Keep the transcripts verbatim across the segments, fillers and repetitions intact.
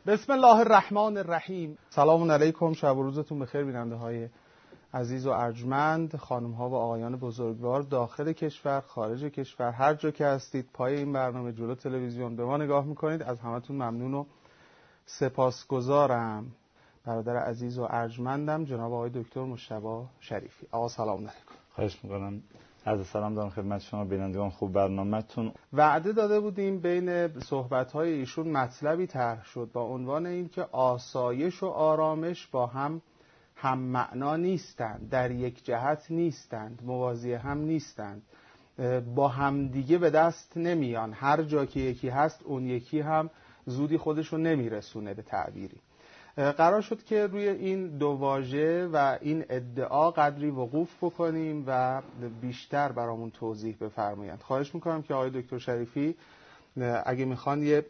بسم الله الرحمن الرحیم. سلام علیکم، شب و روزتون بخیر بیننده های عزیز و ارجمند، خانم ها و آقایان بزرگوار داخل کشور، خارج کشور، هر جا که هستید پای این برنامه جلو تلویزیون به ما نگاه میکنید. از همتون ممنون و سپاسگزارم. برادر عزیز و ارجمندم جناب آقای دکتر مجتبی شریفی. آقا سلام علیکم. خواهش میکنم. عرض سلام دارم خدمت شما بینندگان خوب برنامه‌تون. وعده داده بودیم بین صحبت‌های ایشون مطلبی طرح شد با عنوان اینکه آسایش و آرامش با هم هم معنا نیستند، در یک جهت نیستند، موازی هم نیستند، با هم دیگه به دست نمیان. هر جا که یکی هست اون یکی هم زودی خودشو نمیرسونه به تعبیری. قرار شد که روی این دو واژه و این ادعا قدری وقوف بکنیم و بیشتر برامون توضیح بفرمایند. خواهش میکنم که آقای دکتر شریفی اگه میخوان یه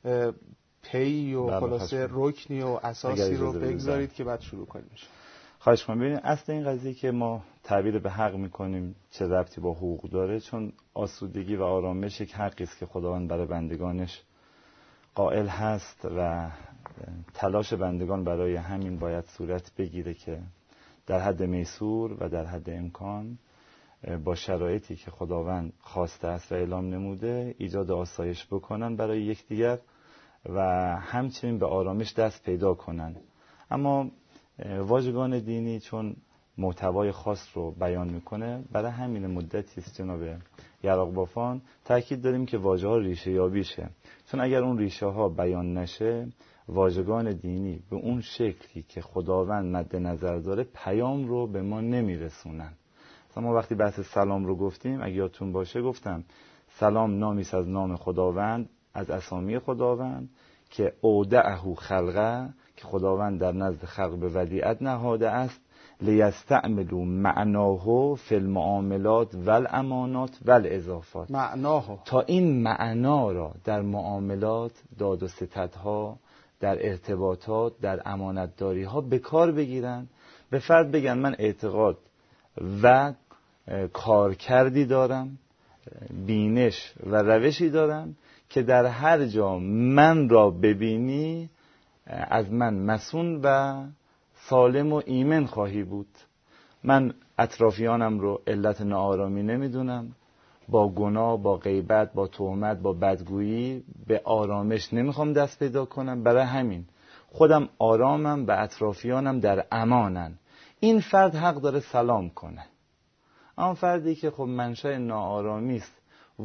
پی و خلاصه رکنی و اساسی رو بگذارید که بعد شروع کنیم. خواهش میکنم. ببینید اصل این قضیه که ما تعبیر به حق میکنیم چه ربطی با حقوق داره؟ چون آسودگی و آرامش یک حقی است که خداوند برای بندگانش قائل هست و تلاش بندگان برای همین باید صورت بگیره که در حد میسور و در حد امکان با شرایطی که خداوند خواسته است و اعلام نموده ایجاد آسایش بکنن برای یکدیگر و همچنین به آرامش دست پیدا کنن. اما واژگان دینی چون محتوای خاص رو بیان میکنه، برای همین مدتی است جناب یراق بافان تاکید داریم که واژه ها ریشه یابی شه، چون اگر اون ریشه ها بیان نشه واژگان دینی به اون شکلی که خداوند مد نظر داره پیام رو به ما نمیرسونن. ما وقتی بحث سلام رو گفتیم، اگه یادتون باشه گفتم سلام نامی است از نام خداوند، از اسامی خداوند که اودعه خلقه، که خداوند در نزد خلق به ودیعت نهاده است، لیستعملوا معناه فی المعاملات والامانات والاضافات، معناه تا این معنا را در معاملات، داد و ستدها، در ارتباطات، در امانتداری ها به کار بگیرن. به فرد بگن من اعتقاد و کارکردی دارم، بینش و روشی دارم که در هر جا من را ببینی از من مسون و سالم و ایمن خواهی بود. من اطرافیانم رو علت ناآرامی نمیدونم، با گناه، با غیبت، با تهمت، با بدگویی به آرامش نمیخوام دست پیدا کنم. برای همین خودم آرامم و اطرافیانم در امانن. این فرد حق داره سلام کنه. اما فردی که خب منشأ ناآرامی است،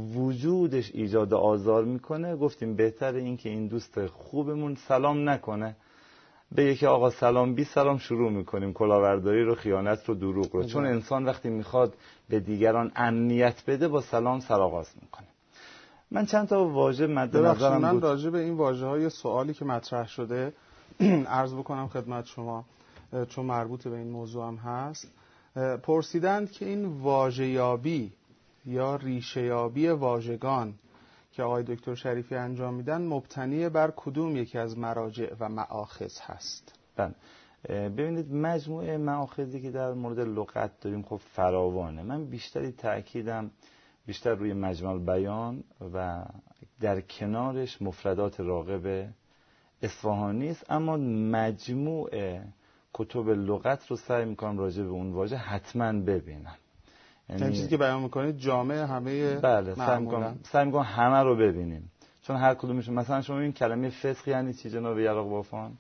وجودش ایجاد آزار میکنه، گفتیم بهتره این که این دوست خوبمون سلام نکنه. به یکی آقا سلام بی سلام شروع میکنیم کلاهبرداری رو، خیانت رو، دروغ رو. چون انسان وقتی میخواد به دیگران امنیت بده با سلام سرآغاز میکنه. من چند تا واژه مد نظرم بود. من راجع به این واژه‌های سوالی که مطرح شده عرض بکنم خدمت شما، چون مربوط به این موضوع هم هست. پرسیدند که این واژه‌یابی یا ریشه‌یابی واژگان که آقای دکتر شریفی انجام میدن مبتنی بر کدوم یکی از مراجع و مآخذ هست؟ بله، ببینید مجموعه مآخذی که در مورد لغت داریم خب فراوانه. من بیشتری تأکیدم بیشتر روی مجمع بیان و در کنارش مفردات راغب اصفهانی است، اما مجموعه کتب لغت رو سعی میکنم راجع به اون واژه حتما ببینم. یعنی چیزی که بیان میکنید جامع همه. بله، سعی میکنم سعی میکنم همه رو ببینیم، چون هر کدومشون. مثلا شما این کلمه فسق یعنی چی جناب یراق بافان؟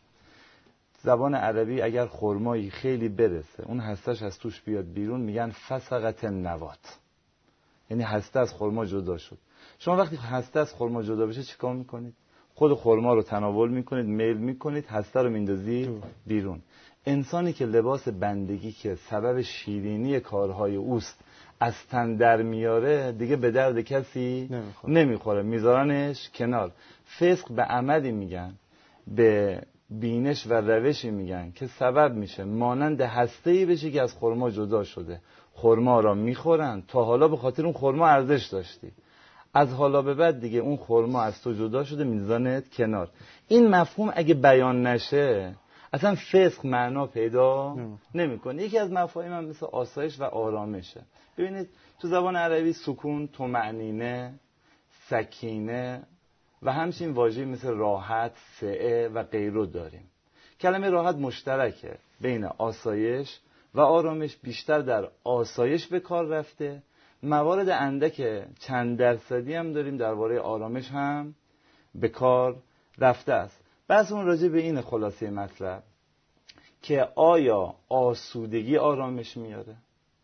زبان عربی اگر خرمایی خیلی برسه اون هستش از توش بیاد بیرون میگن فسقت النوات، یعنی هسته از خرما جدا شد. شما وقتی هسته از خرما جدا بشه چیکار میکنید؟ خود خرما رو تناول میکنید، میل میکنید، هسته رو میندازید بیرون. انسانی که لباس بندگی که سبب شیرینی کارهای اوست از تن در میاره دیگه به درد کسی نمیخوره, نمیخوره. میذارنش کنار. فسق به عمدی میگن، به بینش و روشی میگن که سبب میشه مانند هسته‌ای بشه که از خرما جدا شده. خرما را میخورن، تا حالا به خاطر اون خرما ارزش داشتی، از حالا به بعد دیگه اون خرما از تو جدا شده میذارنت کنار. این مفهوم اگه بیان نشه اصلا فسق معنا پیدا نمیکنه. یکی از مفاهیم هم مثل آسایش و آرامشه. ببینید تو زبان عربی سکون، طمأنینه، سکینه، و همچنین واژه‌ای مثل راحت، سعه و غیره داریم. کلمه راحت مشترکه بین آسایش و آرامش، بیشتر در آسایش به کار رفته. موارد اندک چند درصدی هم داریم درباره آرامش هم به کار رفته است. بحث اون راجع به این خلاصه مطلب که آیا آسودگی آرامش میاره؟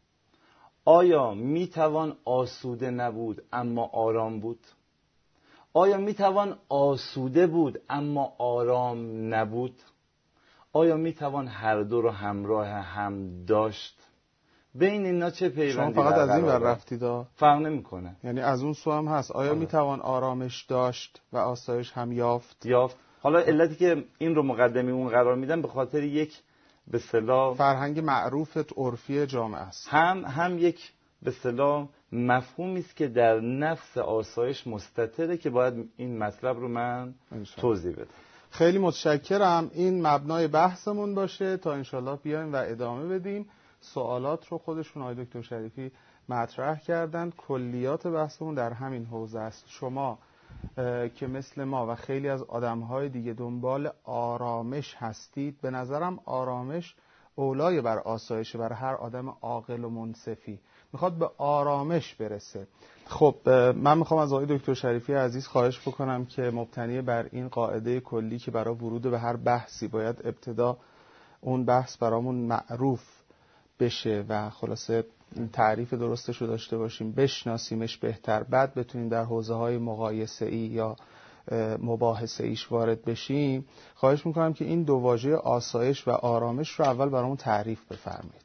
آیا میتوان آسوده نبود اما آرام بود؟ آیا میتوان آسوده بود اما آرام نبود؟ آیا میتوان هر دو رو همراه هم داشت؟ بین اینا چه پیوندی شما فقط از این ور رفتید؟ فرق نمیکنه. یعنی از اون سو هم هست. آیا میتوان آرامش داشت و آسایش هم یافت؟ یافت. حالا علتی که این رو مقدمی اون قرار میدم به خاطر یک به اصطلاح فرهنگ معروف عرفی جامعه است. هم هم یک به اصطلاح مفهومی است که در نفس آسایش مستتره که باید این مطلب رو من توضیح بدم. خیلی متشکرم. این مبنای بحثمون باشه تا انشالله بیایم و ادامه بدیم. سوالات رو خودشون آقای دکتر شریفی مطرح کردن. کلیات بحثمون در همین حوزه است. شما که مثل ما و خیلی از آدم‌های دیگه دنبال آرامش هستید، به نظرم آرامش اولای بر آسایش بر هر آدم عاقل و منصفی میخواد به آرامش برسه. خب من میخوام از آقای دکتر شریفی عزیز خواهش بکنم که مبتنی بر این قاعده کلی که برای ورود به هر بحثی باید ابتدا اون بحث برامون معروف بشه و خلاصه تعریف درستش رو داشته باشیم، بشناسیمش بهتر، بعد بتونیم در حوزه‌های مقایسه‌ای یا مباحثه‌ایش وارد بشیم. خواهش میکنم که این دو واژه آسایش و آرامش رو اول برامون تعریف بفرمایید.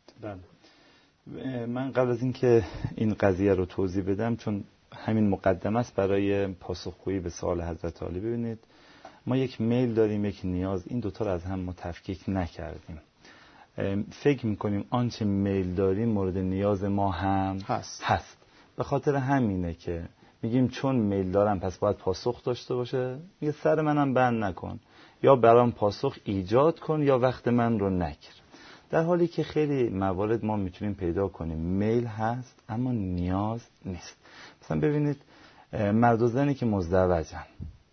بله. من قبل از این که این قضیه رو توضیح بدم، چون همین مقدمه است برای پاسخگویی به سوال حضرت عالی، ببینید ما یک میل داریم، یک نیاز، این دوتا رو از هم ما تفکیک نکردیم. فکر میکنیم آنچه میل داریم مورد نیاز ما هم هست. هست. به خاطر همینه که میگیم چون میل دارم پس باید پاسخ داشته باشه. میگه سر منم بند نکن، یا برام پاسخ ایجاد کن یا وقت من رو نگیر. در حالی که خیلی موارد ما میتونیم پیدا کنیم میل هست اما نیاز نیست. مثلا ببینید مرد و زنی که مزدوجن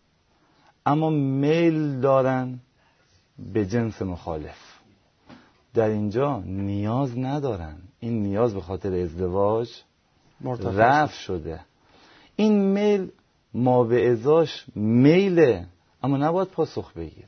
اما میل دارن به جنس مخالف، در اینجا نیاز ندارن. این نیاز به خاطر ازدواج رفع شده. این میل ما به ازاش میله اما نباید پاسخ بگیره.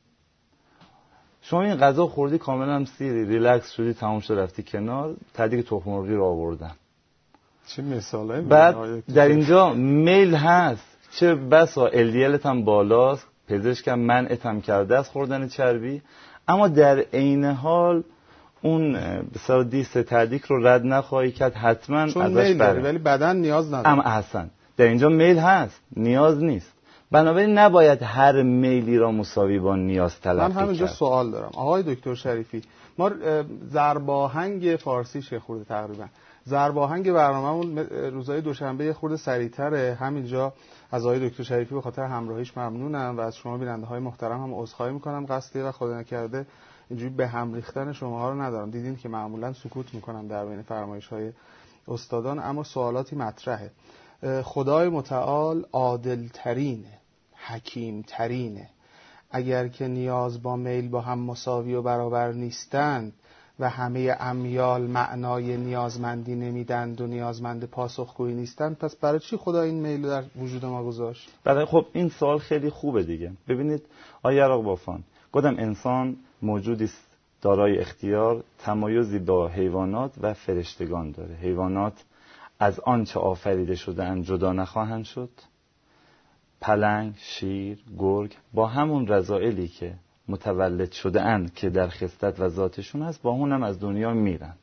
شما این غذا خوردی کاملا هم سیری ریلکس شدی، تمام شد، رفتی کنار، تدیگ تخم مرغی رو آوردن. چه مثاله؟ بعد در اینجا میل هست، چه بسا الدیلت هم بالاست، پزشکم منعت هم کرده از خوردن چربی، اما در عین حال اون بسیار دیست تدیک رو رد نخواهی کرد، حتما ازش بره، ولی بدن نیاز نداره. اما احسن در اینجا میل هست، نیاز نیست. بنابراین نباید هر میلی را مساوی با نیاز تلقی کرد. من همینجا سوال دارم آقای دکتر شریفی. ما ضرباهنگ فارسی شه خورده تقریبا، ضرباهنگ برنامه‌مون روزهای دوشنبه خورده سریع‌تره. همینجا از آقای دکتر شریفی به خاطر همراهیش ممنونم و از شما بیننده‌های محترم هم عذرخواهی می‌کنم. قصدی و خدا نکرده اینجوری به هم ریختن شماها رو ندارم. دیدین که معمولا سکوت می‌کنم در بین فرمایش‌های استادان، اما سوالاتی مطرحه. خدای متعال عادل ترینه، حکیم ترینه. اگر که نیاز با میل با هم مساوی و برابر نیستند و همه امیال معنای نیازمندی نمیدند و نیازمند پاسخگویی نیستند، پس برای چی خدا این میل در وجود ما گذاشت؟ بله خب این سوال خیلی خوبه دیگه. ببینید آیه عراق بافان گفتم انسان موجودی است دارای اختیار، تمایزی با حیوانات و فرشتگان داره. حیوانات از آنچه آفریده شده‌اند جدا نخواهند شد. پلنگ، شیر، گرگ با همون رذائلی که متولد شده‌اند که در خصلت و ذاتشون هست با اونم از دنیا میرن.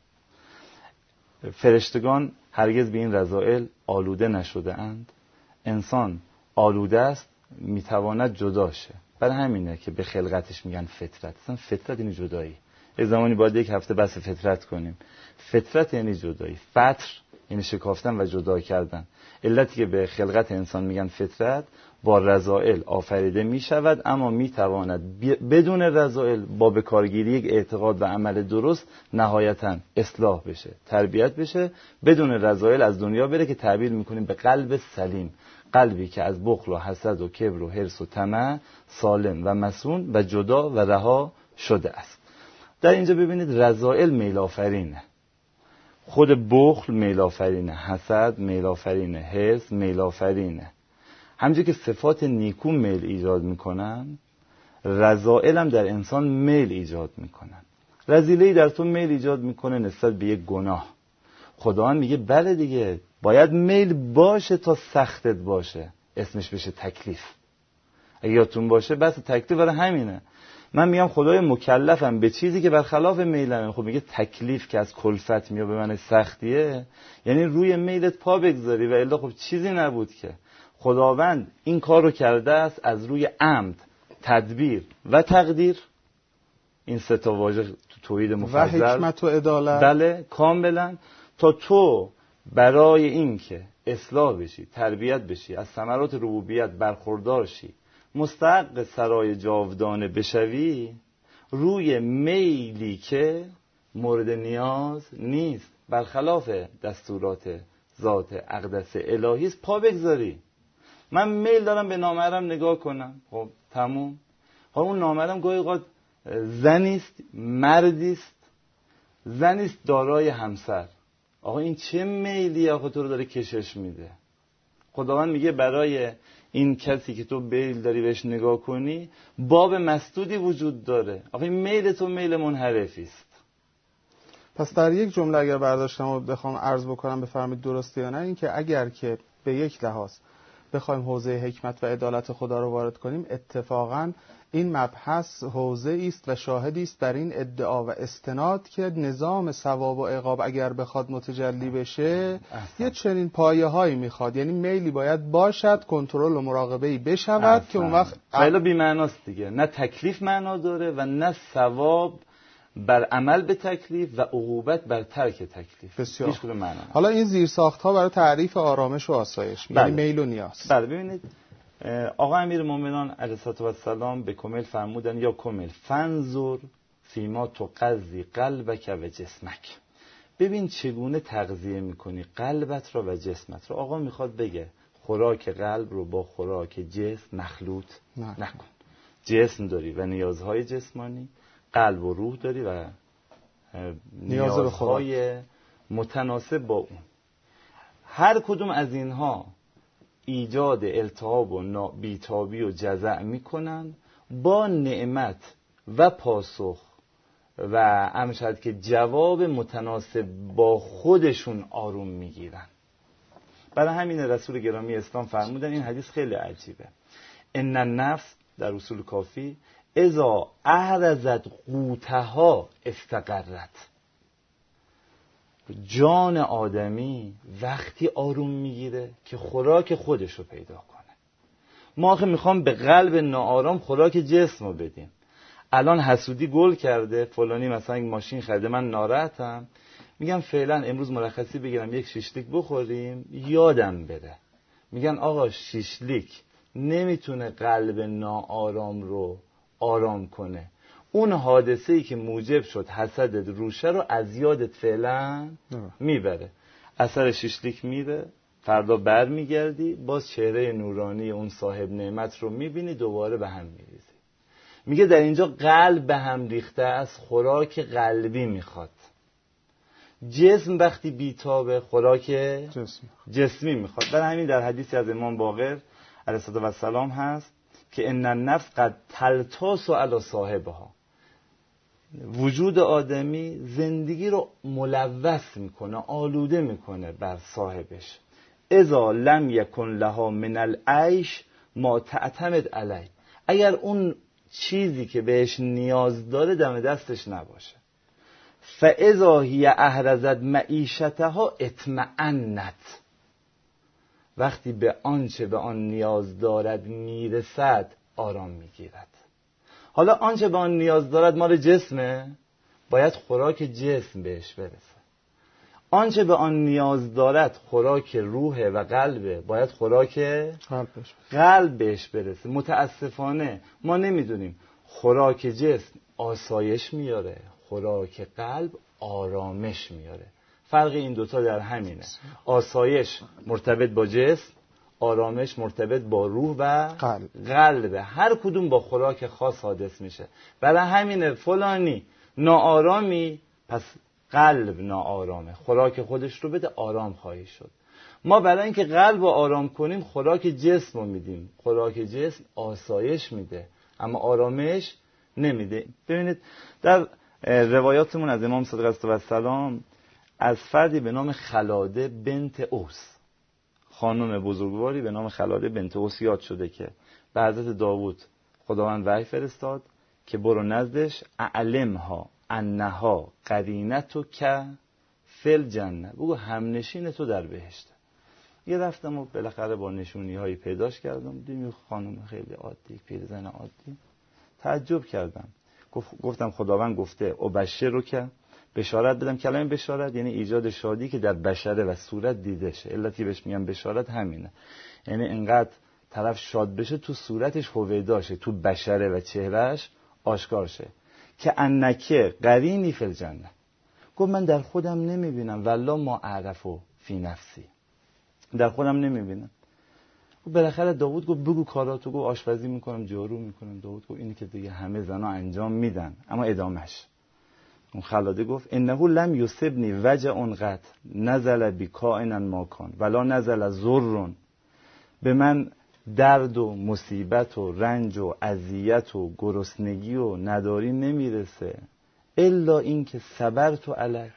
فرشتگان هرگز به این رذائل آلوده نشده‌اند. انسان آلوده است، میتواند جدا شه. برای همینه که به خلقتش میگن فطرت. اصلا فطرت یعنی جدایی. یه زمانی باید یک هفته بس فطرت کنیم. فطرت یعنی جدایی. فطر یعنی شکافتن و جدا کردن. علتی که به خلقت انسان میگن فطرت، با رذائل آفریده میشود اما میتواند بدون رذائل با بکارگیری یک اعتقاد و عمل درست نهایتاً اصلاح بشه، تربیت بشه، بدون رذائل از دنیا بره که تعبیر میکنیم به قلب سلیم. قلبی که از بخل و حسد و کبر و حرص و طمع سالم و مسون و جدا و رها شده است. در اینجا ببینید رذائل میل آفرینه، خود بخل میل آفرینه، حسد میل آفرینه، حرص میل آفرینه. همونجوری که صفات نیکو میل ایجاد میکنن، رذائل هم در انسان میل ایجاد میکنن. رذیله‌ای در تو میل ایجاد میکنه نسبت به یک گناه. خدا میگه بله دیگه، باید میل باشه تا سختت باشه، اسمش بشه تکلیف. اگه یادتون باشه بس تکلیف برای همینه. من میگم خدای مکلفم به چیزی که برخلاف میلمه. خب میگه تکلیف که از کلفت میاد به من سختیه، یعنی روی میلت پا بگذاری، و الا خب چیزی نبود که. خداوند این کار رو کرده است از روی عمد، تدبیر و تقدیر. این سه تا واژه تو توحید مفضل و حکمت و عدالت، بله کاملا، تا تو برای این که اصلاح بشی، تربیت بشی، از ثمرات ربوبیت برخوردار شی، مستحق سرای جاودانه بشوی، روی میلی که مورد نیاز نیست، برخلاف دستورات ذات اقدس الهی است، پا بگذاری. من میل دارم به نامحرم نگاه کنم، خب تموم. ها اون نامحرم گاهی اوقات زنیست، مردیست، زنیست دارای همسر. آقا این چه میلی آقا تو رو داره کشش میده؟ خداوند میگه برای این کسی که تو میل داری بهش نگاه کنی باب مسدودی وجود داره. آقا این میل تو میل منحرفی است. پس در یک جمله اگر برداشتم و بخوام عرض بکنم بفرمایید درسته یا نه، این که اگر که به یک لحاظ بخوایم حوزه حکمت و عدالت خدا رو وارد کنیم، اتفاقاً این مبحث حوزه است و شاهدی است بر این ادعا و استناد که نظام ثواب و عقاب اگر بخواد متجلی بشه احسن. یه چنین پایه هایی میخواد، یعنی میلی باید باشد، کنترل و مراقبه‌ای بشود که اون وقت خیلی بی معناست دیگه. نه تکلیف معنا داره و نه ثواب بر عمل به تکلیف و عقوبت بر ترک تکلیف. بسیار. هیچ کدوم معنا. حالا این زیرساخت ها برای تعریف آرامش و آسایش، بله. یعنی میل و نیاز. بله ببینید آقا امیرالمومنین علیه السلام به کمیل فرمودن یا کمیل فنظر فیما تغذی قلبک و جسمک، ببین چگونه تغذیه میکنی قلبت را و جسمت را. آقا میخواد بگه خوراک قلب رو با خوراک جسم مخلوط نه. نکن. جسم داری و نیازهای جسمانی، قلب و روح داری و نیازهای متناسب با اون. هر کدوم از اینها ایجاد التهاب و بیتابی و جزع میکنن، با نعمت و پاسخ و امشد که جواب متناسب با خودشون آروم میگیرن. برای همین رسول گرامی اسلام فرمودن، این حدیث خیلی عجیبه، ان النفس در اصول کافی اذا احرزت قوتها استقرت. جان آدمی وقتی آروم میگیره که خوراک خودش رو پیدا کنه. ما آخه میخوام به قلب ناآرام خوراک جسم رو بدیم. الان حسودی گل کرده، فلانی مثلا یک ماشین خریده، من ناراحتم، میگم فعلا امروز مرخصی بگیرم یک شیشلیک بخوریم یادم بره. میگن آقا شیشلیک نمیتونه قلب ناآرام رو آرام کنه. اون حادثه‌ای که موجب شد حسدت روشه رو از یادت فعلا میبره. اثر شیشلیک میره، فردا بر میگردی باز چهره نورانی اون صاحب نعمت رو میبینی، دوباره به هم میریزی. میگه در اینجا قلب به هم ریخته است، خوراک قلبی میخواد. جسم وقتی بیتابه خوراک جسم. جسمی میخواد. برای همین در حدیثی از امام باقر علیه السلام هست که ان النفس قد تلتاس علی صاحبها. وجود آدمی زندگی رو ملوث میکنه، آلوده میکنه بر صاحبش. اذا لم یکن لها من العیش ما تعتمد علی، اگر اون چیزی که بهش نیاز داره دم دستش نباشه. فاذا هی احرزت معیشتها اطمأنت، وقتی به آنچه به آن نیاز دارد میرسد آرام میگیرد. حالا آنچه به آن نیاز دارد مال جسمه، باید خوراک جسم بهش برسه. آنچه به آن نیاز دارد خوراک روح و قلبه، باید خوراک قلب بهش برسه. متاسفانه ما نمیدونیم خوراک جسم آسایش میاره، خوراک قلب آرامش میاره. فرق این دوتا در همینه. آسایش مرتبط با جسم، آرامش مرتبط با روح و قلب. قلبه، هر کدوم با خوراک خاص حادث میشه. برای همینه فلانی ناآرامی، پس قلب ناآرامه، خوراک خودش رو بده آرام خواهی شد. ما برای اینکه قلب رو آرام کنیم خوراک جسم رو میدیم، خوراک جسم آسایش میده اما آرامش نمیده. ببینید در روایاتمون از امام صادق علیه السلام از فردی به نام خلاده بنت اوس، خانم بزرگواری به نام خلاده بنت اوس یاد شده که به حضرت داوود خداوند وحی فرستاد که برو نزدش اعلمها انها قرینتک فل جنه، بگو همنشین تو در بهشته. یه رفتم و بالاخره با نشونی هایی پیداش کردم، دیدم خانم خیلی عادی، پیرزن عادی. تعجب کردم، گفتم خداوند گفته او بشر رو که بشارت بدم. کلمه بشارت یعنی ایجاد شادی که در بشره و صورت دیده شه، علتی بهش میگم بشارت همینه، یعنی اینقدر طرف شاد بشه تو صورتش هویدا شه، تو بشره و چهرهش آشکار شه که انکه قرینی فی الجنه. گفت من در خودم نمیبینم والله ما اعرفو فی نفسی، در خودم نمیبینم. و بالاخره داوود گفت بگو کاراتو، گفت آشپزی میکنم، جارو میکنم. داوود گفت اینی که دیگه همه زنا انجام میدن. اما ادامش اون خلاده گفت انه لم یصبنی وجع قط نزل بکائنا ما کان ولا نزل ضر، به من درد و مصیبت و رنج و اذیت و گرسنگی و نداری نمیرسه الا این که صبرت علی،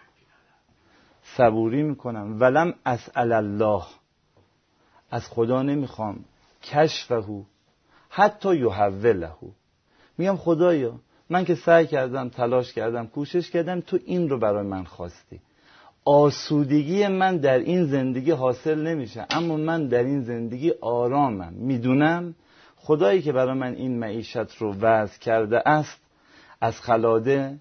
صبوری میکنم. ولم اسأل الله، از خدا نمیخوام کشفهو حتی یحولهو، میگم خدایا من که سعی کردم، تلاش کردم، کوشش کردم، تو این رو برای من خواستی، آسودگی من در این زندگی حاصل نمیشه اما من در این زندگی آرامم، میدونم خدایی که برای من این معیشت رو وضع کرده است. از خلاده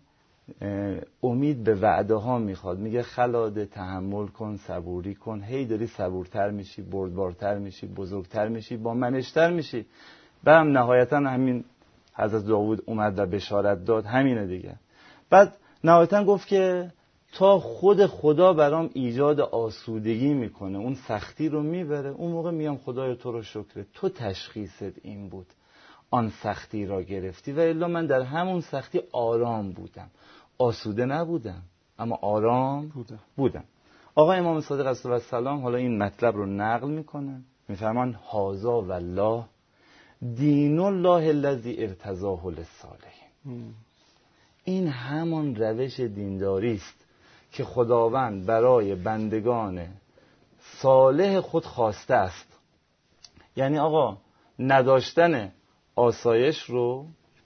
امید به وعده ها میخواد، میگه خلاده تحمل کن، صبوری کن، هی داری صبورتر میشی، بردبارتر میشی، بزرگتر میشی، با منشتر میشی. بعد نهایتا همین حضرت داوود اومد و بشارت داد، همینه دیگه. بعد نهایتا گفت که تا خود خدا برام ایجاد آسودگی میکنه، اون سختی رو میبره، اون موقع میام خدایا تو رو شکر، تو تشخیصت این بود، آن سختی را گرفتی و الا من در همون سختی آرام بودم، آسوده نبودم اما آرام بودم, بودم. آقا امام صادق علیه السلام حالا این مطلب رو نقل میکنن، میفرمان هازا والله دین الله الذی ارتضاه للصالحین. این همان روش دینداری است که خداوند برای بندگان صالح خود خواسته است. یعنی آقا نداشتن آسایش رو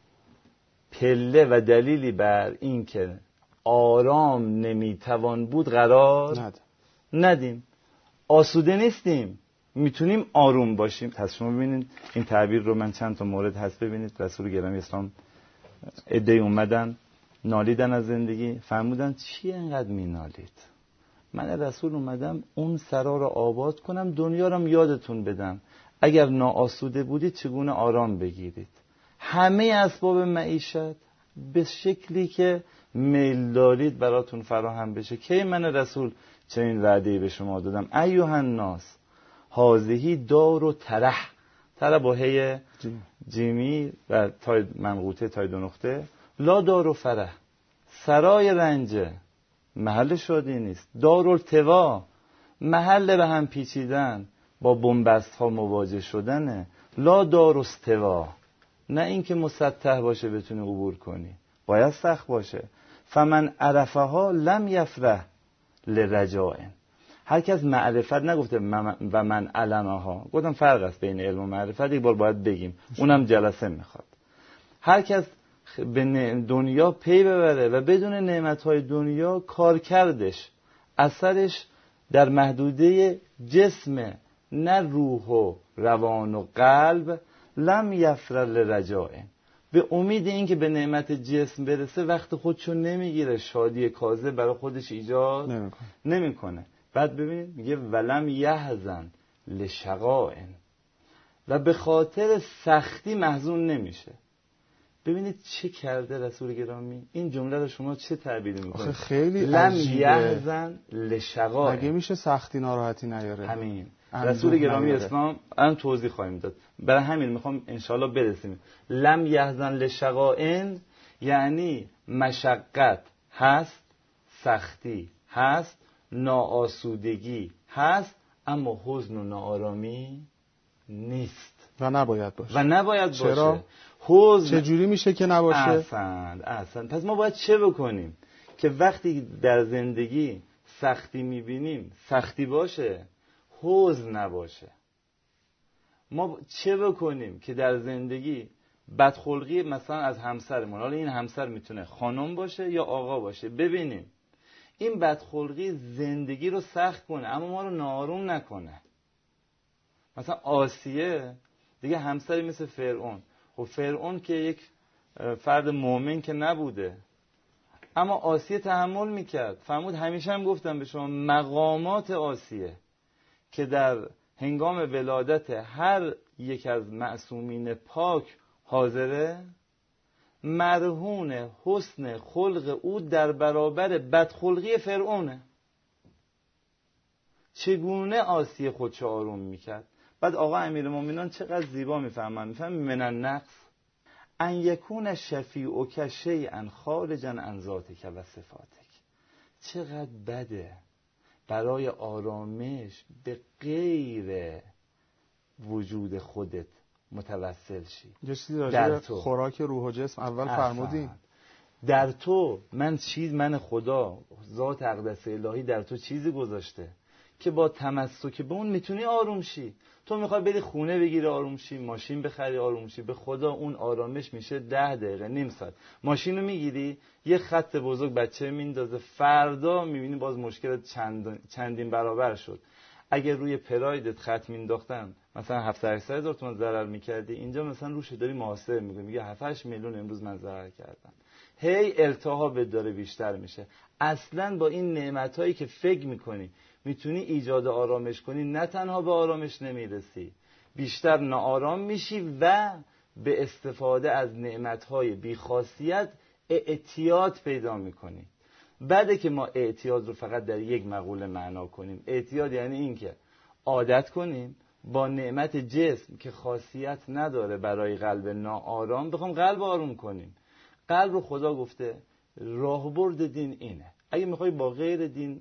پله و دلیلی بر این که آرام نمیتوان بود قرار ند. ندیم. آسوده نیستیم، میتونیم آروم باشیم. پس شما ببینید این تعبیر رو، من چند تا مورد هست ببینید. رسول گرامی اسلام عده‌ای اومدن نالیدن از زندگی، فرمودن چی انقدر مینالید؟ من رسول اومدم اون سرا رو آباد کنم، دنیا رو یادتون بدم، اگر ناآسوده بودید چگونه آرام بگیرید. همه اسباب معیشت به شکلی که میل دارید براتون فراهم بشه. کی من رسول چنین وعده‌ای به شما دادم؟ ایها الناس هذه دار و ترح، ترح با هی جیمی و تای منقوطه تای دو نقطه، لا دار و فرح، سرای رنجه محل شادی نیست، دار التوا محل به هم پیچیدن با بنبست ها مواجه شدنه، لا دار استوا، نه اینکه مسطح باشه بتونی عبور کنی، باید سخت باشه. فمن عرفها لم یفرح لرجاء، هر کس معرفت نگفته و من علمها، گفتم فرق است بین علم و معرفت، یک بار باید بگیم، اونم جلسه میخواد. هر کس به دنیا پی ببره و بدون نعمتهای دنیا کار کردش اثرش در محدوده جسم نه روح و روان و قلب، لم یفرح لرجاء، به امید این که به نعمت جسم برسه وقت خودشو نمیگیره، شادی کاذب برای خودش ایجاد نمیکنه. نمیکنه. بعد ببینید میگه ولم یحزن لشقاء، و به خاطر سختی محزون نمیشه. ببینید چه کرده رسول گرامی. این جمله رو شما چه تعبیری میکنید؟ خیلی لم یحزن لشقاء، مگه میشه سختی ناراحتی نیاره؟ همین رسول گرامی اسلام الان توضیح خواهیم داد. برای همین میخوام انشالله برسیم. لم یحزن لشقائن یعنی مشقت هست، سختی هست، ناآسودگی هست، اما حزن و ناآرامی نیست و نباید باشه و نباید باشه. چرا؟ حزن چجوری میشه که نباشه؟ احسن احسن. پس ما باید چه بکنیم که وقتی در زندگی سختی میبینیم سختی باشه، حزن نباشه؟ ما چه بکنیم که در زندگی بدخلقی مثلا از همسرمون، حالا این همسر میتونه خانم باشه یا آقا باشه، ببینیم این بدخلقی زندگی رو سخت کنه اما ما رو ناآروم نکنه. مثلا آسیه دیگه همسری مثل فرعون، خب فرعون که یک فرد مؤمن که نبوده، اما آسیه تحمل میکرد. فرمود همیشه هم گفتم به شما مقامات آسیه که در هنگام ولادت هر یک از معصومین پاک حاضره، مرهون حسن خلق او در برابر بدخلقی فرعونه. چگونه آسیه خودشو آروم میکرد. بعد آقا امیرالمومنین چقدر زیبا میفهمن، میفهمن من النقص ان یکون شفیعک شیئا خارجا عن ذاتک و صفاتک. چقدر بده برای آرامش به غیر وجود خودت متوسل شی. یه چیزی راجع به خوراک روح و جسم اول فرمودین. در تو من چیز من خدا ذات اقدس الهی در تو چیزی گذاشته که با تمسک به اون میتونی آروم شی. تو میخوای بری خونه بگیری آروم شی، ماشین بخری آروم شی، به خدا اون آرامش میشه ده دقیقه نیم ساعت. ماشین رو میگیری یه خط بزرگ بچه میندازه، فردا میبینی باز مشکل چند چندین برابر شد. اگه روی پرایدت خط مینداختن مثلا هفتصد هشتصد هزار تومان ضرر میکردی، اینجا مثلا روش داری محاسبه میکنی، میگه هفت هشت میلیون امروز من ضرر کردم. هی التهاب داره بیشتر میشه. اصلا با این نعمتایی که فکر میکنی میتونی ایجاد آرامش کنی، نه تنها به آرامش نمیرسی، بیشتر ناآرام میشی و به استفاده از نعمتهای بیخاصیت اعتیاد پیدا میکنی. بعده که ما اعتیاد رو فقط در یک مقوله معنا کنیم. اعتیاد یعنی این که عادت کنیم با نعمت جسم که خاصیت نداره برای قلب ناآرام بخوام قلب آروم کنیم. قلب رو خدا گفته راهبرد دین اینه. اگه میخوای با غیر دین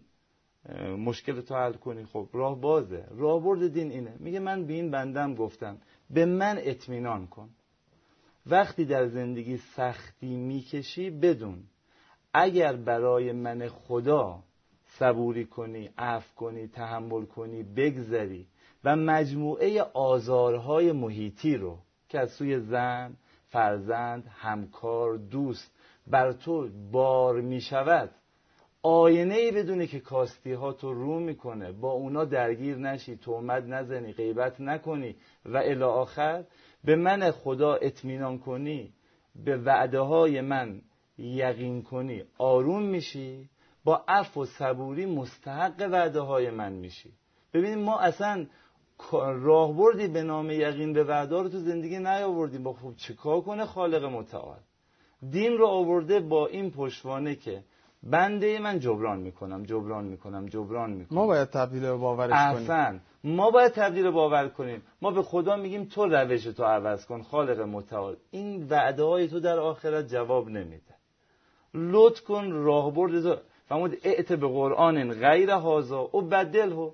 مشکل تو حل کنی، خب راه بازه. راهبرد دین اینه، میگه من به این بندم گفتم به من اطمینان کن. وقتی در زندگی سختی میکشی بدون اگر برای من خدا صبوری کنی، عفو کنی، تحمل کنی، بگذری و مجموعه آزارهای محیطی رو که از سوی زن، فرزند، همکار، دوست بر تو بار می شود، آینه‌ای بدونه که کاستی ها تو رو میکنه، با اونا درگیر نشی، تهمت نزنی، غیبت نکنی و الی آخر، به من خدا اطمینان کنی، به وعده های من یقین کنی، آروم میشی، با عفو و صبوری مستحق وعده های من میشی. ببینید ما اصلا راهبردی به نام یقین به وعده رو تو زندگی نیاوردیم. با خب چیکار کنه خالق متعال؟ دین رو آورده با این پشتوانه که بنده من جبران میکنم جبران میکنم جبران میکنم. ما باید تبدیل به باورش کنیم. احسن، ما باید تبدیل باور کنیم. ما به خدا میگیم تو روش تو عوض کن خالق متعال. این وعده های تو در آخرت جواب نمیده. لطف کن راهبرد تو. فرمود ائت به قرآن غیر هذا و بدله.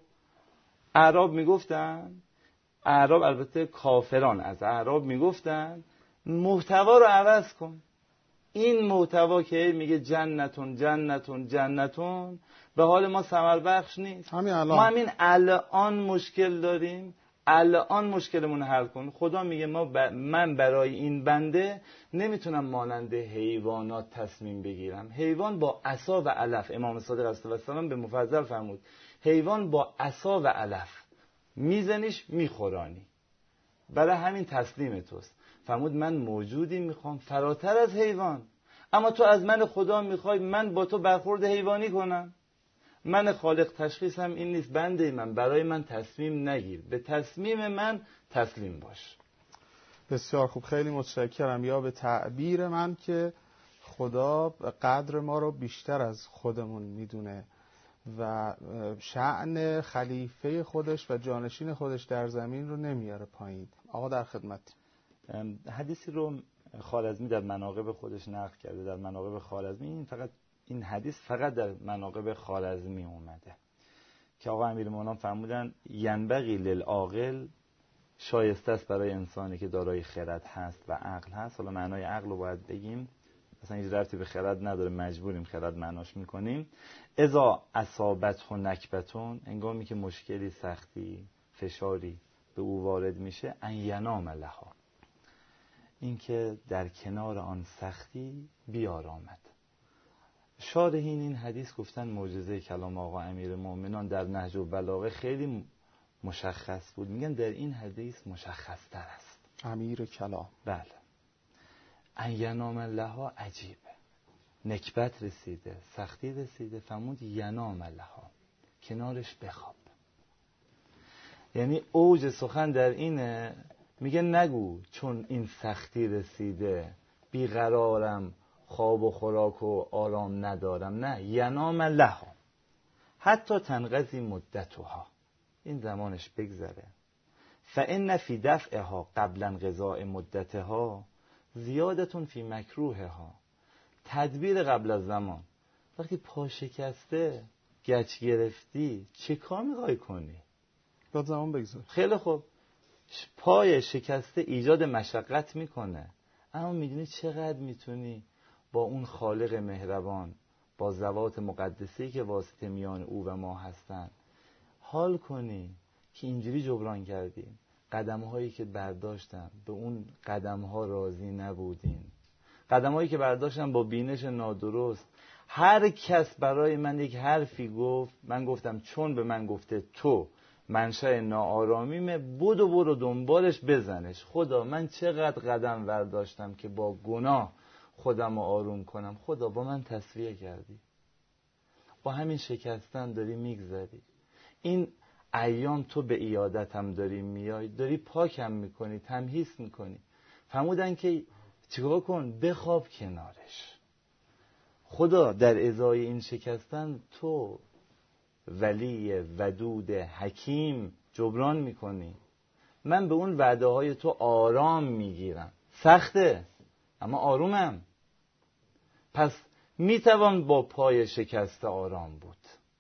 اعراب میگفتن، اعراب البته کافران از اعراب میگفتن محتوا رو عوض کن. این محتوا که میگه جنتون جنتون جنتون به حال ما ثمر بخش نیست. همین الان. ما همین الان مشکل داریم، الان مشکلمون حل کن. خدا میگه ما ب... من برای این بنده نمیتونم مانند حیوانات تصمیم بگیرم. حیوان با عصا و علف، امام صادق علیه السلام به مفضل فرمود حیوان با عصا و علف میزنیش میخورانی، برای همین تسلیم توست. فرمود من موجودی میخوام فراتر از حیوان، اما تو از من خدا میخوای من با تو برخورد حیوانی کنم. من خالق تشخیصم این نیست، بنده من برای من تصمیم نگیر، به تصمیم من تسلیم باش. بسیار خوب، خیلی متشکرم. یا به تعبیر من که خدا قدر ما رو بیشتر از خودمون میدونه و شأن خلیفه خودش و جانشین خودش در زمین رو نمیاره پایین. آقا در خدمت. حدیثی رو خوارزمی در مناقب خودش نقل کرده، در مناقب خوارزمی. این فقط این حدیث فقط در مناقب خوارزمی اومده که آقا امیرالمومنین فرمودن ینبغی للعاقل، شایسته است برای انسانی که دارای خرد هست و عقل هست. حالا معنای عقل رو باید بگیم، اصلا هیچ ربطی به خرد نداره، مجبوریم خرد معناش میکنیم. اذا اصابته نکبتون، انگامی که مشکلی، سختی، فشاری به او وارد میشه، ان ینام لها، این که در کنار آن سختی بیارامد. شارحین این حدیث گفتن معجزه کلام آقا امیرالمومنین در نهج البلاغه خیلی مشخص بود. میگن در این حدیث مشخص تر است امیر کلام. بله. ان ینام لها عجیبه، نکبت رسیده، سختی رسیده، فرمود ینام لها، کنارش بخواب. یعنی اوج سخن در اینه، میگه نگو چون این سختی رسیده بیقرارم، خواب و خوراک و آرام ندارم. نه، ینام لها، حتی تنقضی مدتها، این زمانش بگذره. فإن فی دفعها قبل انقضاء مدتها زیادتون فی مکروهها، تدبیر قبل از زمان. وقتی پا شکسته، گچ گرفتی، چه کار میخوای کنی؟ بعد زمان بگذار. خیلی خوب، پای شکسته ایجاد مشقت میکنه، اما میدونی چقدر میتونی با اون خالق مهربان، با ذوات مقدسه‌ای که واسطه میان او و ما هستن، حال کنی که اینجوری جبران کردیم. قدم‌هایی که برداشتم به اون قدم‌ها راضی نبودین، قدم‌هایی که برداشتم با بینش نادرست. هر کس برای من یک حرفی گفت، من گفتم چون به من گفته تو منشأ ناآرامیمه، بدو برو دنبالش بزنش. خدا من چقدر قدم برداشتم که با گناه خودم رو آروم کنم، خدا با من تسویه کردی. با همین شکستن داری میگذری. این ایام تو به عیادتم داری میای، داری پاکم میکنی، تمهیز میکنی. فرمودن که چیکار کن؟ بخواب کنارش. خدا در ازای این شکستن تو ولی ودود حکیم جبران میکنی. من به اون وعده های تو آرام میگیرم. سخته اما آرومم. پس میتوان با پای شکسته آرام بود،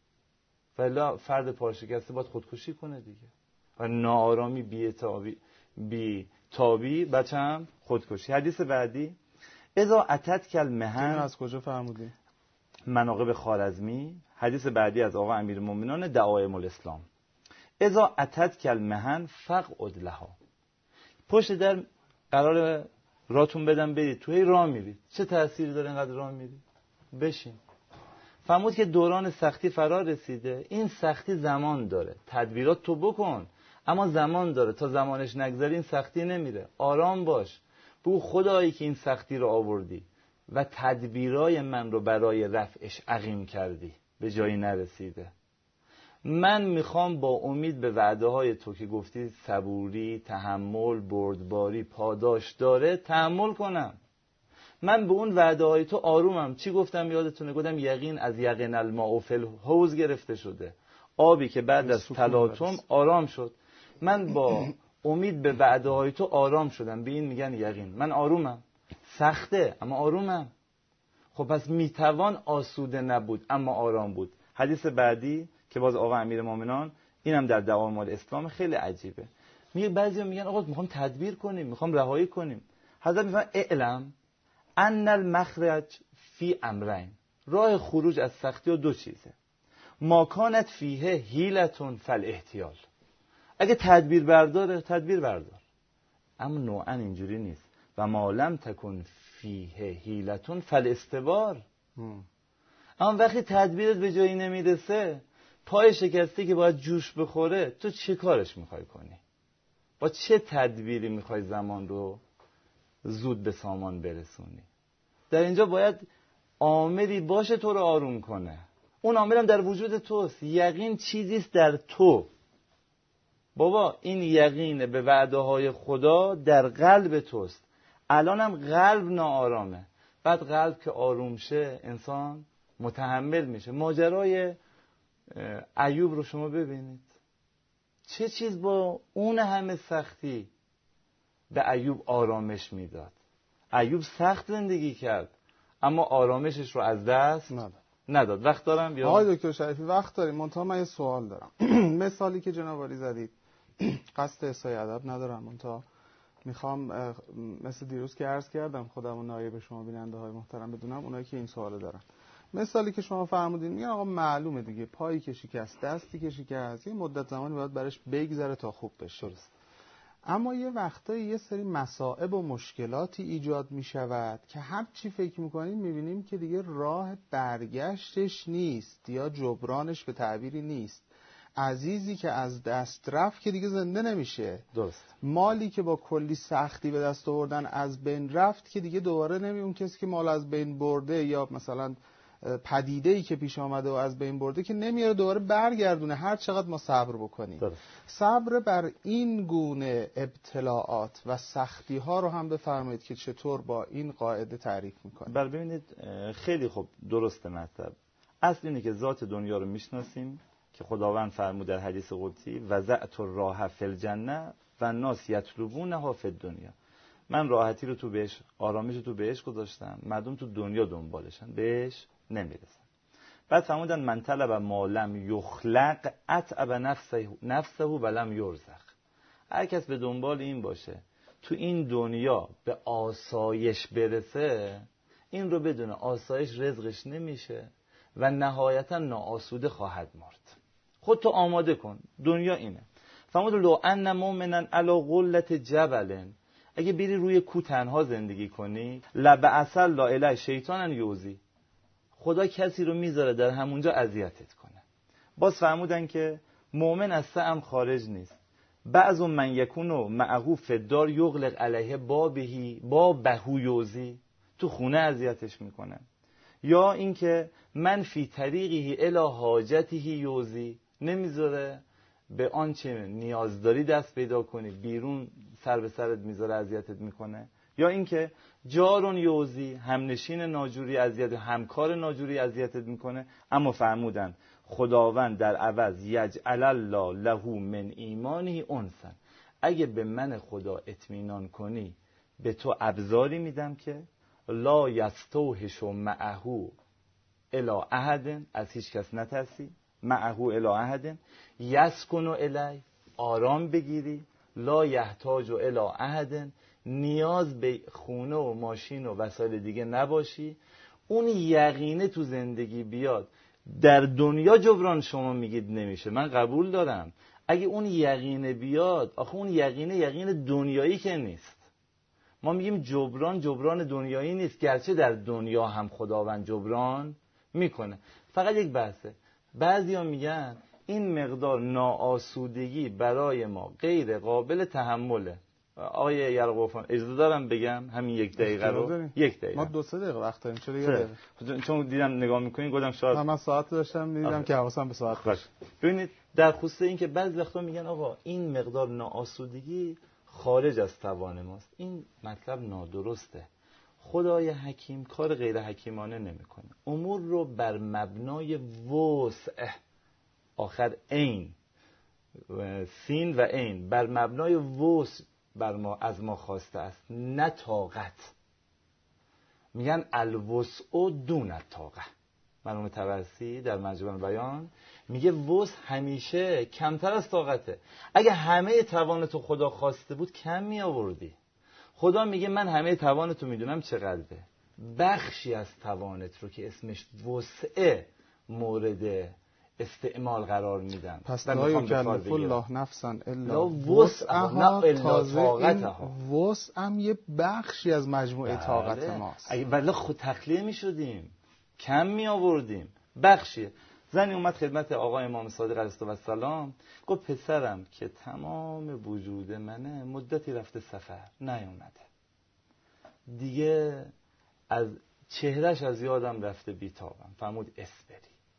ولی فرد پای شکسته باید خودکشی کنه دیگه. و ناآرامی بی تابی بی تابی بچم خودکشی. حدیث بعدی اذا اتت کل مهن، از کجا فرمودی؟ مناقب خوارزمی. حدیث بعدی از آقا امیرالمومنین دعائم الاسلام. اذا اتت کل مهن فقعد لها، پشت در قرار راتون بدم برید، توی راه میرید، چه تأثیری داره اینقدر راه میرید؟ بشین. فرمود که دوران سختی فرا رسیده، این سختی زمان داره، تدبیرات تو بکن اما زمان داره، تا زمانش نگذره این سختی نمیره. آرام باش، بگو خدایی که این سختی رو آوردی و تدبیرای من رو برای رفعش عقیم کردی، به جایی نرسیده. من میخوام با امید به وعده های تو که گفتی صبوری، تحمل، بردباری، پاداش داره، تحمل کنم. من به اون وعده های تو آرومم. چی گفتم یادتونه؟ گفتم یقین از یقین الماء فی الحوض گرفته شده، آبی که بعد از تلاطم آرام شد. من با امید به وعده های تو آرام شدم، به این میگن یقین. من آرومم، سخته اما آرومم. خب پس میتوان آسوده نبود اما آرام بود. حدیث بعدی که باز آقا امیرالمومنین، اینم در دعائم الاسلام، خیلی عجیبه. میگه بعضیا میگن آقا میخوام تدبیر کنیم، میخوام رهایی کنیم. حضرت میفرمایند اعلم ان المخرج فی امرین، راه خروج از سختی و دو چیزه. ما کانت فیه حیلتون فالاحتیال، اگه تدبیر برداره تدبیر بردار، اما نوعا اینجوری نیست. و ما لم تکن فیه حیلتون فالاستبار. اما وقتی تدبیرت به جایی نمیرسه، پای شکسته که باید جوش بخوره، تو چه کارش میخوای کنی؟ با چه تدبیری میخوای زمان رو زود به سامان برسونی؟ در اینجا باید عاملی باشه تو رو آروم کنه. اون عاملم در وجود توست. یقین چیزیست در تو. بابا این یقین به وعده های خدا در قلب توست. الانم قلب ناآرامه، بعد قلب که آروم شه انسان متحمل میشه. ماجرای ایوب رو شما ببینید، چه چیز با اون همه سختی به ایوب آرامش میداد. ایوب سخت زندگی کرد اما آرامشش رو از دست نداد. نداد. وقت دارم یا آقای دکتر شریفی؟ وقت داریم، منتها من یه سوال دارم. مثالی که جناب عالی زدید قصد احصای ادب ندارم، منتها میخوام مثل دیروز که عرض کردم خودم و نایب شما بیننده های محترم بدونم اونایی که این سوالو دارن. مثالی که شما فرمودین میگن آقا معلومه دیگه، پایی که شکست، دستی که شکست، یه مدت زمانی باید برش بگذره تا خوب بشه. درست. اما یه وقتایی یه سری مصائب و مشکلاتی ایجاد می شود که هر چی فکر میکنیم میبینیم که دیگه راه برگشتش نیست یا جبرانش به تعبیری نیست. عزیزی که از دست رفت که دیگه زنده نمیشه. درست. مالی که با کلی سختی به دست آوردن از بین رفت که دیگه دوباره نمی اون کسی که مال از بین برده یا مثلا پدیده‌ای که پیش آمده و از بین برده که نمیاره دوباره برگردونه هر چقدر ما صبر بکنیم. درست. صبر بر این گونه ابتلاعات و سختی ها رو هم بفرمایید که چطور با این قاعده تعریف میکنید. بر ببینید خیلی خوب درسته مطلب. اصل اینه که ذات دنیا رو میشناسیم که خداوند فرمود در حدیث قدسی وضعت الراحة فی الجنه و الناس یطلبونها فی الدنیا. من راحتی رو تو بهش، آرامش رو تو بهش گذاشتم، مردم تو دنیا دنبالشن، بهش نمیرسن. بعد فرمودن من طلب ما لم یخلق اتعب نفسه نفسه و لم یرزق. هر کس به دنبال این باشه تو این دنیا به آسایش برسه، این رو بدونه آسایش رزقش نمیشه و نهایتا ناآسوده خواهد مرد. خودتو آماده کن، دنیا اینه. فرمود لو ان مؤمنا علی غلة جبل، اگه بری روی کوه تنها زندگی کنی، لبعث الله الی شیطانا یوزی، خدا کسی رو میذاره در همونجا اذیتت کنه. باز فرمودن که مؤمن از سهم خارج نیست. بعض من یکونو معه فی الدار یغلق علیه بابهی بابهو یوزی، تو خونه اذیتش میکنه. یا اینکه من فی طریقه الی حاجته یوزی، نمیذاره به آنچه نیاز داری دست پیدا کنی، بیرون سر به سرت میذاره اذیتت میکنه. یا اینکه جارون یوزی، همنشین ناجوری اذیت، همکار ناجوری اذیتت میکنه. اما فرمودن خداوند در عوض یجعل الله له من ایمانه انسا، اگه به من خدا اطمینان کنی به تو ابزاری میدم که لا یستوحش معه الی احد، از هیچ کس نترسی، معه الی احد یسکن الی، آرام بگیری، لا یحتاج الی احد، نیاز به خونه و ماشین و وسایل دیگه نباشی. اون یقینه تو زندگی بیاد. در دنیا جبران شما میگید نمیشه، من قبول دارم. اگه اون یقینه بیاد، آخه اون یقینه یقین دنیایی که نیست. ما میگیم جبران جبران دنیایی نیست، گرچه در دنیا هم خداوند جبران میکنه. فقط یک بحثه، بعضیا میگن این مقدار ناآسودگی برای ما غیر قابل تحمله. آقای یرقوفان اجازه دارم بگم همین یک دقیقه رو؟ یک دقیقه. ما دو سه دقیقه وقت داریم. چرا یه دقیقه؟ چون دیدم نگاه میکنین گفتم شاید من ساعت داشتم دیدم که حواسم به ساعت باشه. ببینید در خصوص این که بعضی وقتا میگن آقا این مقدار ناآسودگی خارج از توان ماست، این مطلب نادرسته. خدای حکیم کار غیر حکیمانه نمیکنه. امور رو بر مبنای وسع، آخر عین سین و عین، بر مبنای وسع بر ما از ما خواسته است، نه طاقت. میگن الوسع دون الطاقه. مرحوم طبرسی در مجموع بیان میگه وسع همیشه کمتر از طاقته. اگه همه توانتو خدا خواسته بود کم می آوردی. خدا میگه من همه توانتو میدونم چقدره، بخشی از توانت رو که اسمش وسعه مورد استعمال قرار میدم. پس لا یکلف الله نفسا الا وسعها، تازه این وسع هم یه بخشی از مجموعه بله. طاقت ماست. اگه ولی خود تخلیه میشدیم کم می آوردیم، بخشیه. زنی اومد خدمت آقای امام صادق علیه السلام، گفت پسرم که تمام وجود منه مدتی رفته سفر نیومده دیگه، از چهرش از یادم رفته بیتابم. فرمود اسبری.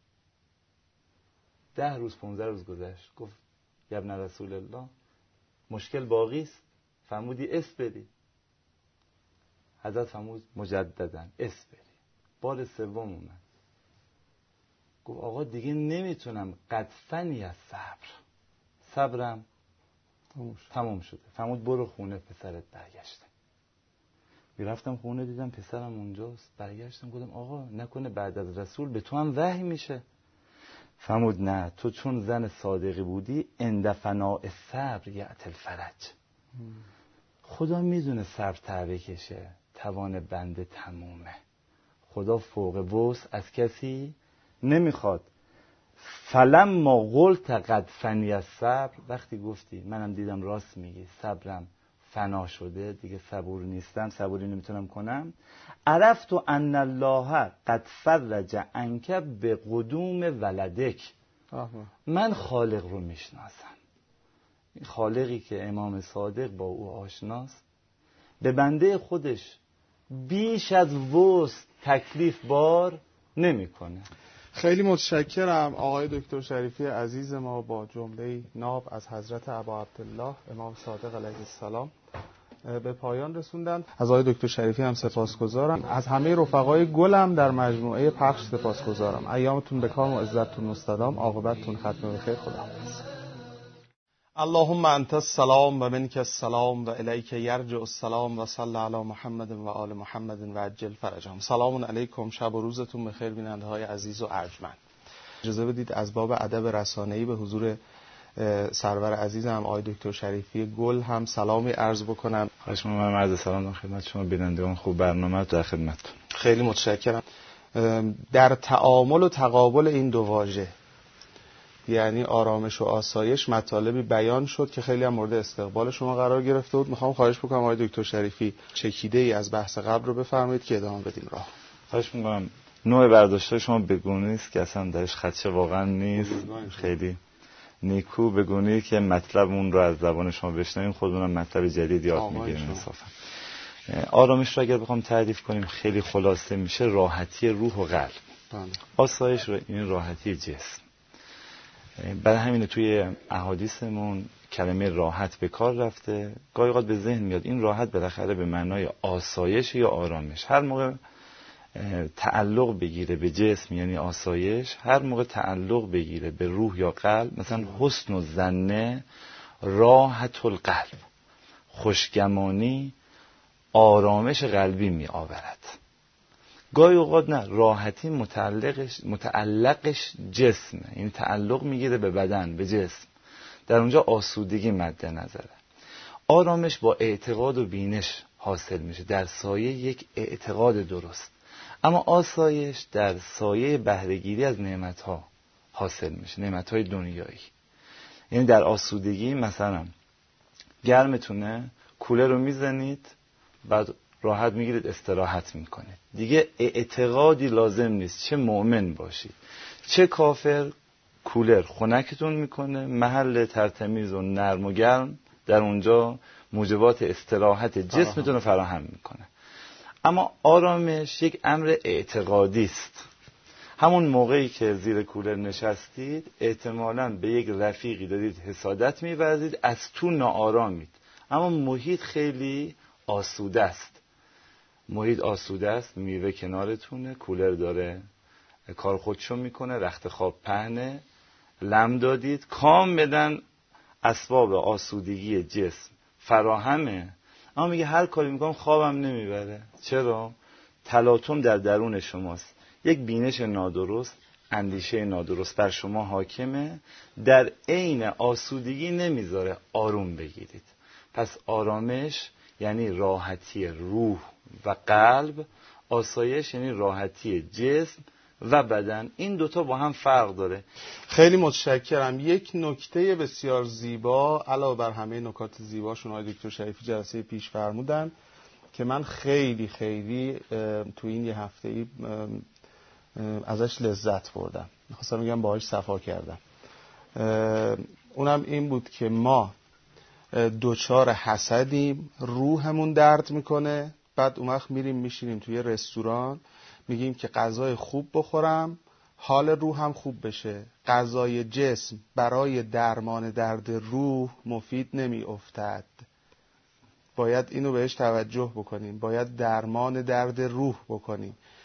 ده روز پونزده روز گذشت، گفت یا ابن رسول الله مشکل باقی است؟ فرمودی اسبری. حضرت فرمود مجدداً اسبری. بار سوم اومد، گفت آقا دیگه نمیتونم، قد فنی از صبر، صبرم تموم شده. فرمود برو خونه، پسرت برگشته. میرفتم خونه دیدم پسرم اونجاست. برگشتم گفتم آقا نکنه بعد از رسول به تو هم وحی میشه؟ فرمود نه، تو چون زن صادقی بودی عند فناء الصبر یأتی الفرج. خدا میدونه صبر تعبیه کشه، توان بنده تمومه. خدا فوق وسع از کسی نمیخواد. فلما قلت قد فنی الصبر، وقتی گفتی منم دیدم راست میگی، صبرم فنا شده، دیگه صبور نیستم، صبوری نمیتونم کنم، عرفت ان الله قد فرج عنک به قدوم ولدک. من خالق رو میشناسم. این خالقی که امام صادق با او آشناست، به بنده خودش بیش از وسع تکلیف بار نمیکنه. خیلی متشکرم آقای دکتر شریفی عزیز ما، با جمله ناب از حضرت ابا عبدالله امام صادق علیه السلام به پایان رسوندن. از آقای دکتر شریفی هم سپاسگزارم. از همه رفقای گلم در مجموعه پخش سپاسگزارم. ایامتون بکام و عزتتون مستدام، عاقبتتون ختم بخیر. خداحافظ. اللهم انت السلام و منک السلام و الیک یرجع السلام و صلی علی محمد و آل محمد و عجل فرجهم. سلام علیکم، شب و روزتون بخیر بیننده های عزیز و ارجمند. اجازه بدید از باب ادب رسانه‌ای به حضور سرور عزیزم آقای دکتر شریفی گل هم سلامی عرض بکنم. خواهش می‌کنم. من عرض سلام دارم خدمت شما بینندگان خوب برنامه در خدمتتون. خیلی متشکرم. در تعامل و تقابل این دو واژه، یعنی آرامش و آسایش، مطالبی بیان شد که خیلی هم مورد استقبال شما قرار گرفته بود. میخوام خواهش بکنم آقای دکتر شریفی چکیده ای از بحث قبل رو بفرمایید که ادامه بدیم راه. خواهش می‌کنم. نوع برداشت شما بگونه است که اصلا درش خدشه واقعا نیست، خیلی نیکو بگونه که مطلب اون رو از زبان شما بشنویم، خودمونم مطلب جدید یاد میگیریم. انصافا آرامش رو اگر بخوام تعریف کنیم خیلی خلاصه میشه راحتی روح و قلب. آسایش رو این راحتی جسم. برای همین توی احادیثمون کلمه راحت به کار رفته. گاهی اوقات به ذهن میاد این راحت بالاخره به معنای آسایش یا آرامش. هر موقع تعلق بگیره به جسم یعنی آسایش، هر موقع تعلق بگیره به روح یا قلب، مثلا حسن الظن راحت القلب، خوشگمانی آرامش قلبی می آورد. گاهی اوقات نه، راحتی متعلقش متعلقش جسمه، یعنی تعلق میگیره به بدن، به جسم، در اونجا آسودگی مد نظره. آرامش با اعتقاد و بینش حاصل میشه در سایه یک اعتقاد درست، اما آسایش در سایه بهره‌گیری از نعمت‌ها حاصل میشه، نعمت‌های دنیایی. یعنی در آسودگی مثلا گرمتونه، کولر رو میزنید، بعد راحت میگیرید استراحت میکنید، دیگه اعتقادی لازم نیست، چه مؤمن باشید چه کافر، کولر خنکتون میکنه، محل ترتمیز و نرم و گرم در اونجا موجبات استراحت جسمتون رو فراهم میکنه. اما آرامش یک امر اعتقادی است. همون موقعی که زیر کولر نشستید احتمالاً به یک رفیقی دارید حسادت می‌ورزید، از تو ناآرامید، اما محیط خیلی آسوده است. محیط آسوده است، میوه کنارتونه، کولر داره کار خودشو میکنه، رخت خواب پهنه، لم دادید، کاملاً اسباب آسودگی جسم فراهمه، اما میگه هر کاری میکنم خوابم نمیبره. چرا؟ تلاطم در درون شماست، یک بینش نادرست، اندیشه نادرست بر شما حاکمه، در عین آسودگی نمیذاره آروم بگیرید. پس آرامش یعنی راحتی روح و قلب، آسایش یعنی راحتی جسم و بدن. این دوتا با هم فرق داره. خیلی متشکرم. یک نکته بسیار زیبا علاوه بر همه نکات زیباشون آقای دکتر شریفی جلسه پیش فرمودن که من خیلی خیلی تو این یه هفته‌ای ازش لذت بردم، می‌خواستم بگم باهاش صفا کردم. اونم این بود که ما دوچار حسدیم، روحمون درد میکنه، بعد اون وقت میریم میشینیم توی رستوران میگیم که غذای خوب بخورم حال روحم خوب بشه. غذای جسم برای درمان درد روح مفید نمی افتد. باید اینو بهش توجه بکنیم، باید درمان درد روح بکنیم.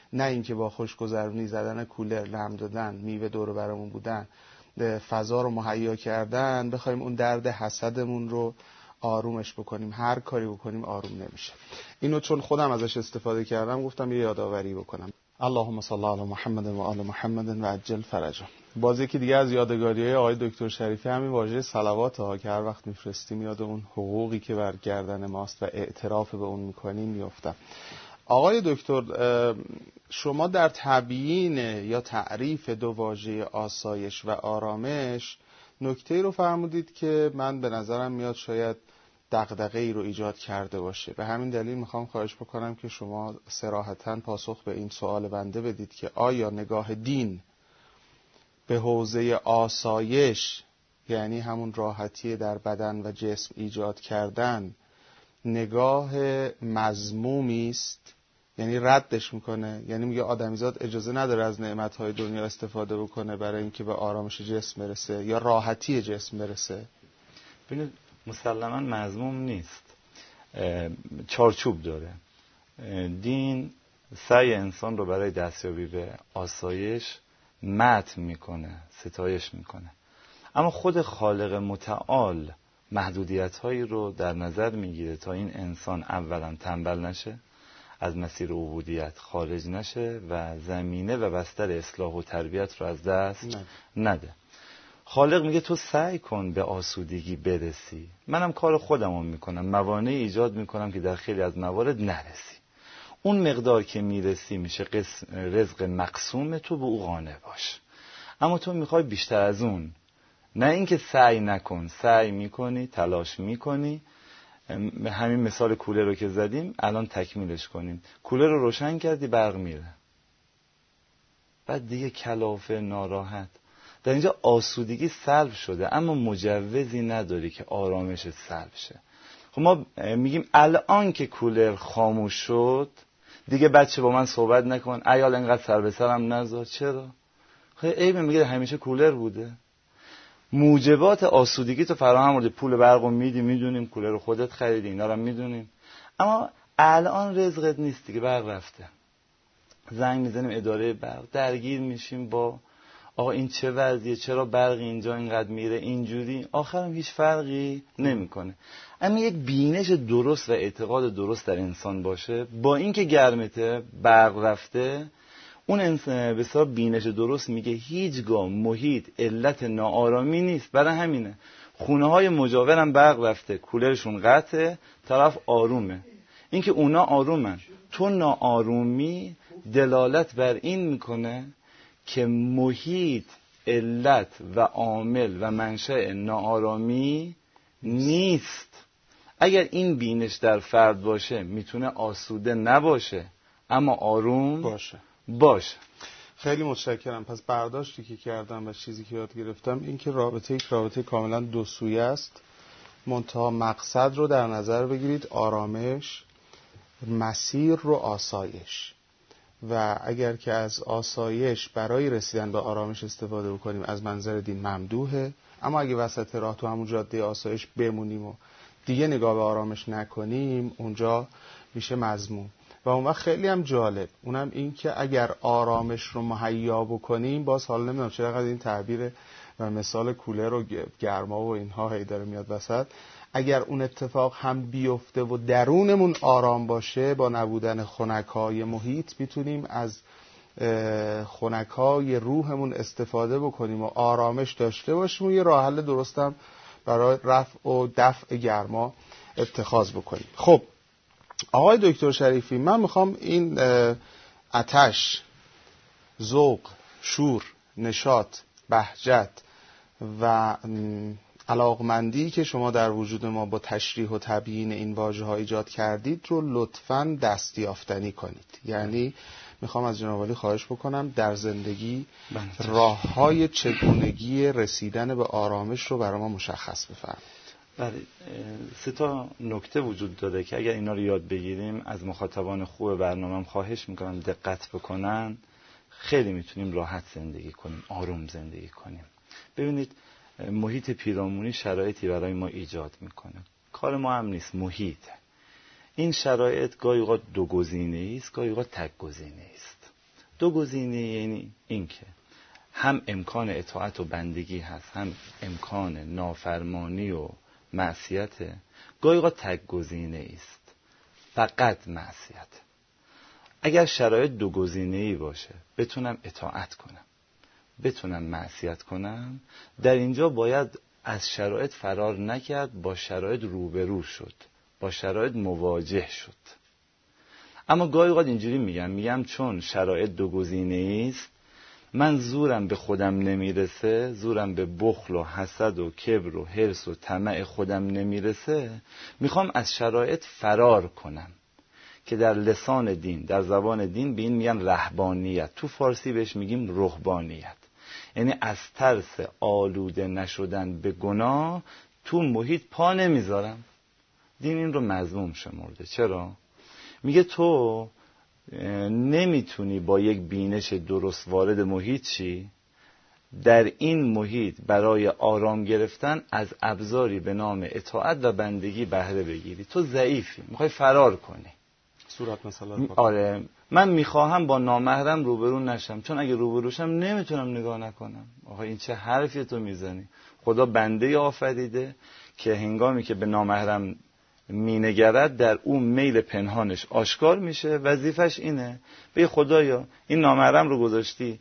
نه اینکه با خوشگذرونی زدن کولر، لم دادن، میوه دور برمون بودن، فضا رو مهیا کردن بخوایم اون درد حسدمون رو آرومش بکنیم. هر کاری بکنیم آروم نمیشه. اینو چون خودم ازش استفاده کردم گفتم یه یادآوری بکنم. اللهم صل علی محمد و آل محمد و عجل فرجا. باز یکی دیگه از یادگاری‌های آقای دکتر شریفی همین واژه صلوات ها که هر وقت میفرستیم یاد اون حقوقی که بر گردن ماست و اعتراف به اون میکنیم میافتم. آقای دکتر، شما در تبیین یا تعریف دو واژه آسایش و آرامش نکته رو فرمودید که من به نظرم میاد شاید دغدغه‌ای رو ایجاد کرده باشه. به همین دلیل میخوام خواهش بکنم که شما صراحتاً پاسخ به این سوال بنده بدید که آیا نگاه دین به حوزه آسایش، یعنی همون راحتی در بدن و جسم ایجاد کردن، نگاه مذمومی است؟ یعنی ردش میکنه، یعنی میگه آدمیزاد اجازه نداره از نعمتهای دنیا استفاده بکنه برای اینکه به آرامش جسم برسه یا راحتی جسم برسه؟ ببینید مسلماً مذموم نیست، چارچوب داره. دین سعی انسان رو برای دستیابی به آسایش مدح میکنه، ستایش میکنه، اما خود خالق متعال محدودیت‌هایی رو در نظر میگیره تا این انسان اولا تنبل نشه، از مسیر عبودیت خارج نشه و زمینه و بستر اصلاح و تربیت رو از دست نه. نده. خالق میگه تو سعی کن به آسودگی برسی، منم کار خودم رو میکنم، موانع ایجاد میکنم که در خیلی از موارد نرسی. اون مقدار که میرسی میشه رزق مقسوم، تو به او قانع باش. اما تو میخوای بیشتر از اون، نه اینکه سعی نکن، سعی میکنی، تلاش میکنی. همین مثال کولر رو که زدیم الان تکمیلش کنیم. کولر رو روشن کردی، برق میره، بعد دیگه کلافه، ناراحت. در اینجا آسودگی سلب شده اما مجوزی نداری که آرامش سلب شه. خب ما میگیم الان که کولر خاموش شد دیگه بچه با من صحبت نکن، عیال انقدر سر به سرم نذار. چرا؟ خیلی عیبه، میگه همیشه کولر بوده. موجبات آسودگی تو فراهم آورده، پول برقو میدی، میدونیم، کولر رو خودت خریدی، اینا رو میدونیم، اما الان رزقت نیست دیگه، برق رفته. زنگ میزنیم اداره برق، درگیر میشیم با آقا این چه وضعیه، چرا برق اینجا اینقدر میره اینجوری، آخرم هیچ فرقی نمیکنه. اما یک بینش درست و اعتقاد درست در انسان باشه، با اینکه گرمته، برق رفته، اون انسان به حساب بینش درست میگه هیچگاه محیط علت ناآرامی نیست. برای همینه خونه های مجاورم برق رفته، کولرشون قطعه، طرف آرومه. اینکه اونا آرومن، تو ناآرومی دلالت بر این میکنه که محیط علت و عامل و منشأ ناآرامی نیست. اگر این بینش در فرد باشه میتونه آسوده نباشه اما آروم باشه. باشه. خیلی متشکرم. پس برداشتی که کردم و چیزی که یاد گرفتم این که رابطه یک رابطه کاملا دو سویه است، منتها مقصد رو در نظر بگیرید، آرامش، مسیر رو آسایش. و اگر که از آسایش برای رسیدن به آرامش استفاده بکنیم از منظر دین ممدوحه، اما اگه وسط راه تو همون جاده آسایش بمونیم و دیگه نگاه به آرامش نکنیم اونجا میشه مذموم. و اون وقت خیلی هم جالب، اونم این که اگر آرامش رو مهیا بکنیم، باز حالا نمیدونم چرا این تعبیر و مثال کولر و گرما و اینها هی داره میاد وسط، اگر اون اتفاق هم بیفته و درونمون آرام باشه، با نبودن خنکای محیط میتونیم از خنکای روحمون استفاده بکنیم و آرامش داشته باشیم و یه راه حل درستم برای رفع و دفع گرما اتخاذ بکنیم. خب آقای دکتر شریفی، من میخوام این آتش، ذوق، شور، نشاط، بهجت و علاقمندی که شما در وجود ما با تشریح و تبیین این واژه‌ها ایجاد کردید رو لطفاً دستیافتنی کنید. یعنی میخوام از جناب عالی خواهش بکنم در زندگی راه‌های چگونگی رسیدن به آرامش رو برای ما مشخص بفرمایید. بله، سه تا نکته وجود داره که اگر اینا رو یاد بگیریم، از مخاطبان خوب برنامه‌ام خواهش میکنم دقت بکنن، خیلی میتونیم راحت زندگی کنیم، آروم زندگی کنیم. ببینید محیط پیرامونی شرایطی برای ما ایجاد میکنه، کار ما هم نیست، محیط. این شرایط گاهی اوقات دو گزینه‌ای است، گاهی اوقات تک گزینه‌ای است. دو گزینه، یعنی این که هم امکان اطاعت و بندگی هست، هم امکان نافرمانی و معصیته. گاهی اوقات تک گزینه است، فقط معصیت. اگر شرایط دو گزینه‌ای باشه، بتونم اطاعت کنم، بتونم معصیت کنم، در اینجا باید از شرایط فرار نکرد، با شرایط روبرو شد، با شرایط مواجه شد. اما گاهی اوقات اینجوری میگم میگم چون شرایط دو گزینه‌ای است، من زورم به خودم نمیرسه، زورم به بخل و حسد و کبر و حرص و طمع خودم نمیرسه، میخوام از شرایط فرار کنم، که در لسان دین، در زبان دین به این میگن رهبانیت، تو فارسی بهش میگیم رهبانیت. یعنی از ترس آلوده نشدن به گناه تو محیط پا نمیذارم. دین این رو مذموم شمرده. چرا؟ میگه تو نمیتونی با یک بینش درست وارد محیط شی، در این محیط برای آرام گرفتن از ابزاری به نام اطاعت و بندگی بهره بگیری. تو ضعیفی، میخوای فرار کنی. صورت مثلا آره، من میخواهم با نامحرم روبرو نشم، چون اگه روبرو شم نمیتونم نگاه نکنم. آقا این چه حرفی تو میزنی؟ خدا بنده آفریده که هنگامی که به نامحرم مینگرد در اون میل پنهانش آشکار میشه. وظیفش اینه به خدایا این نامحرم رو گذاشتی،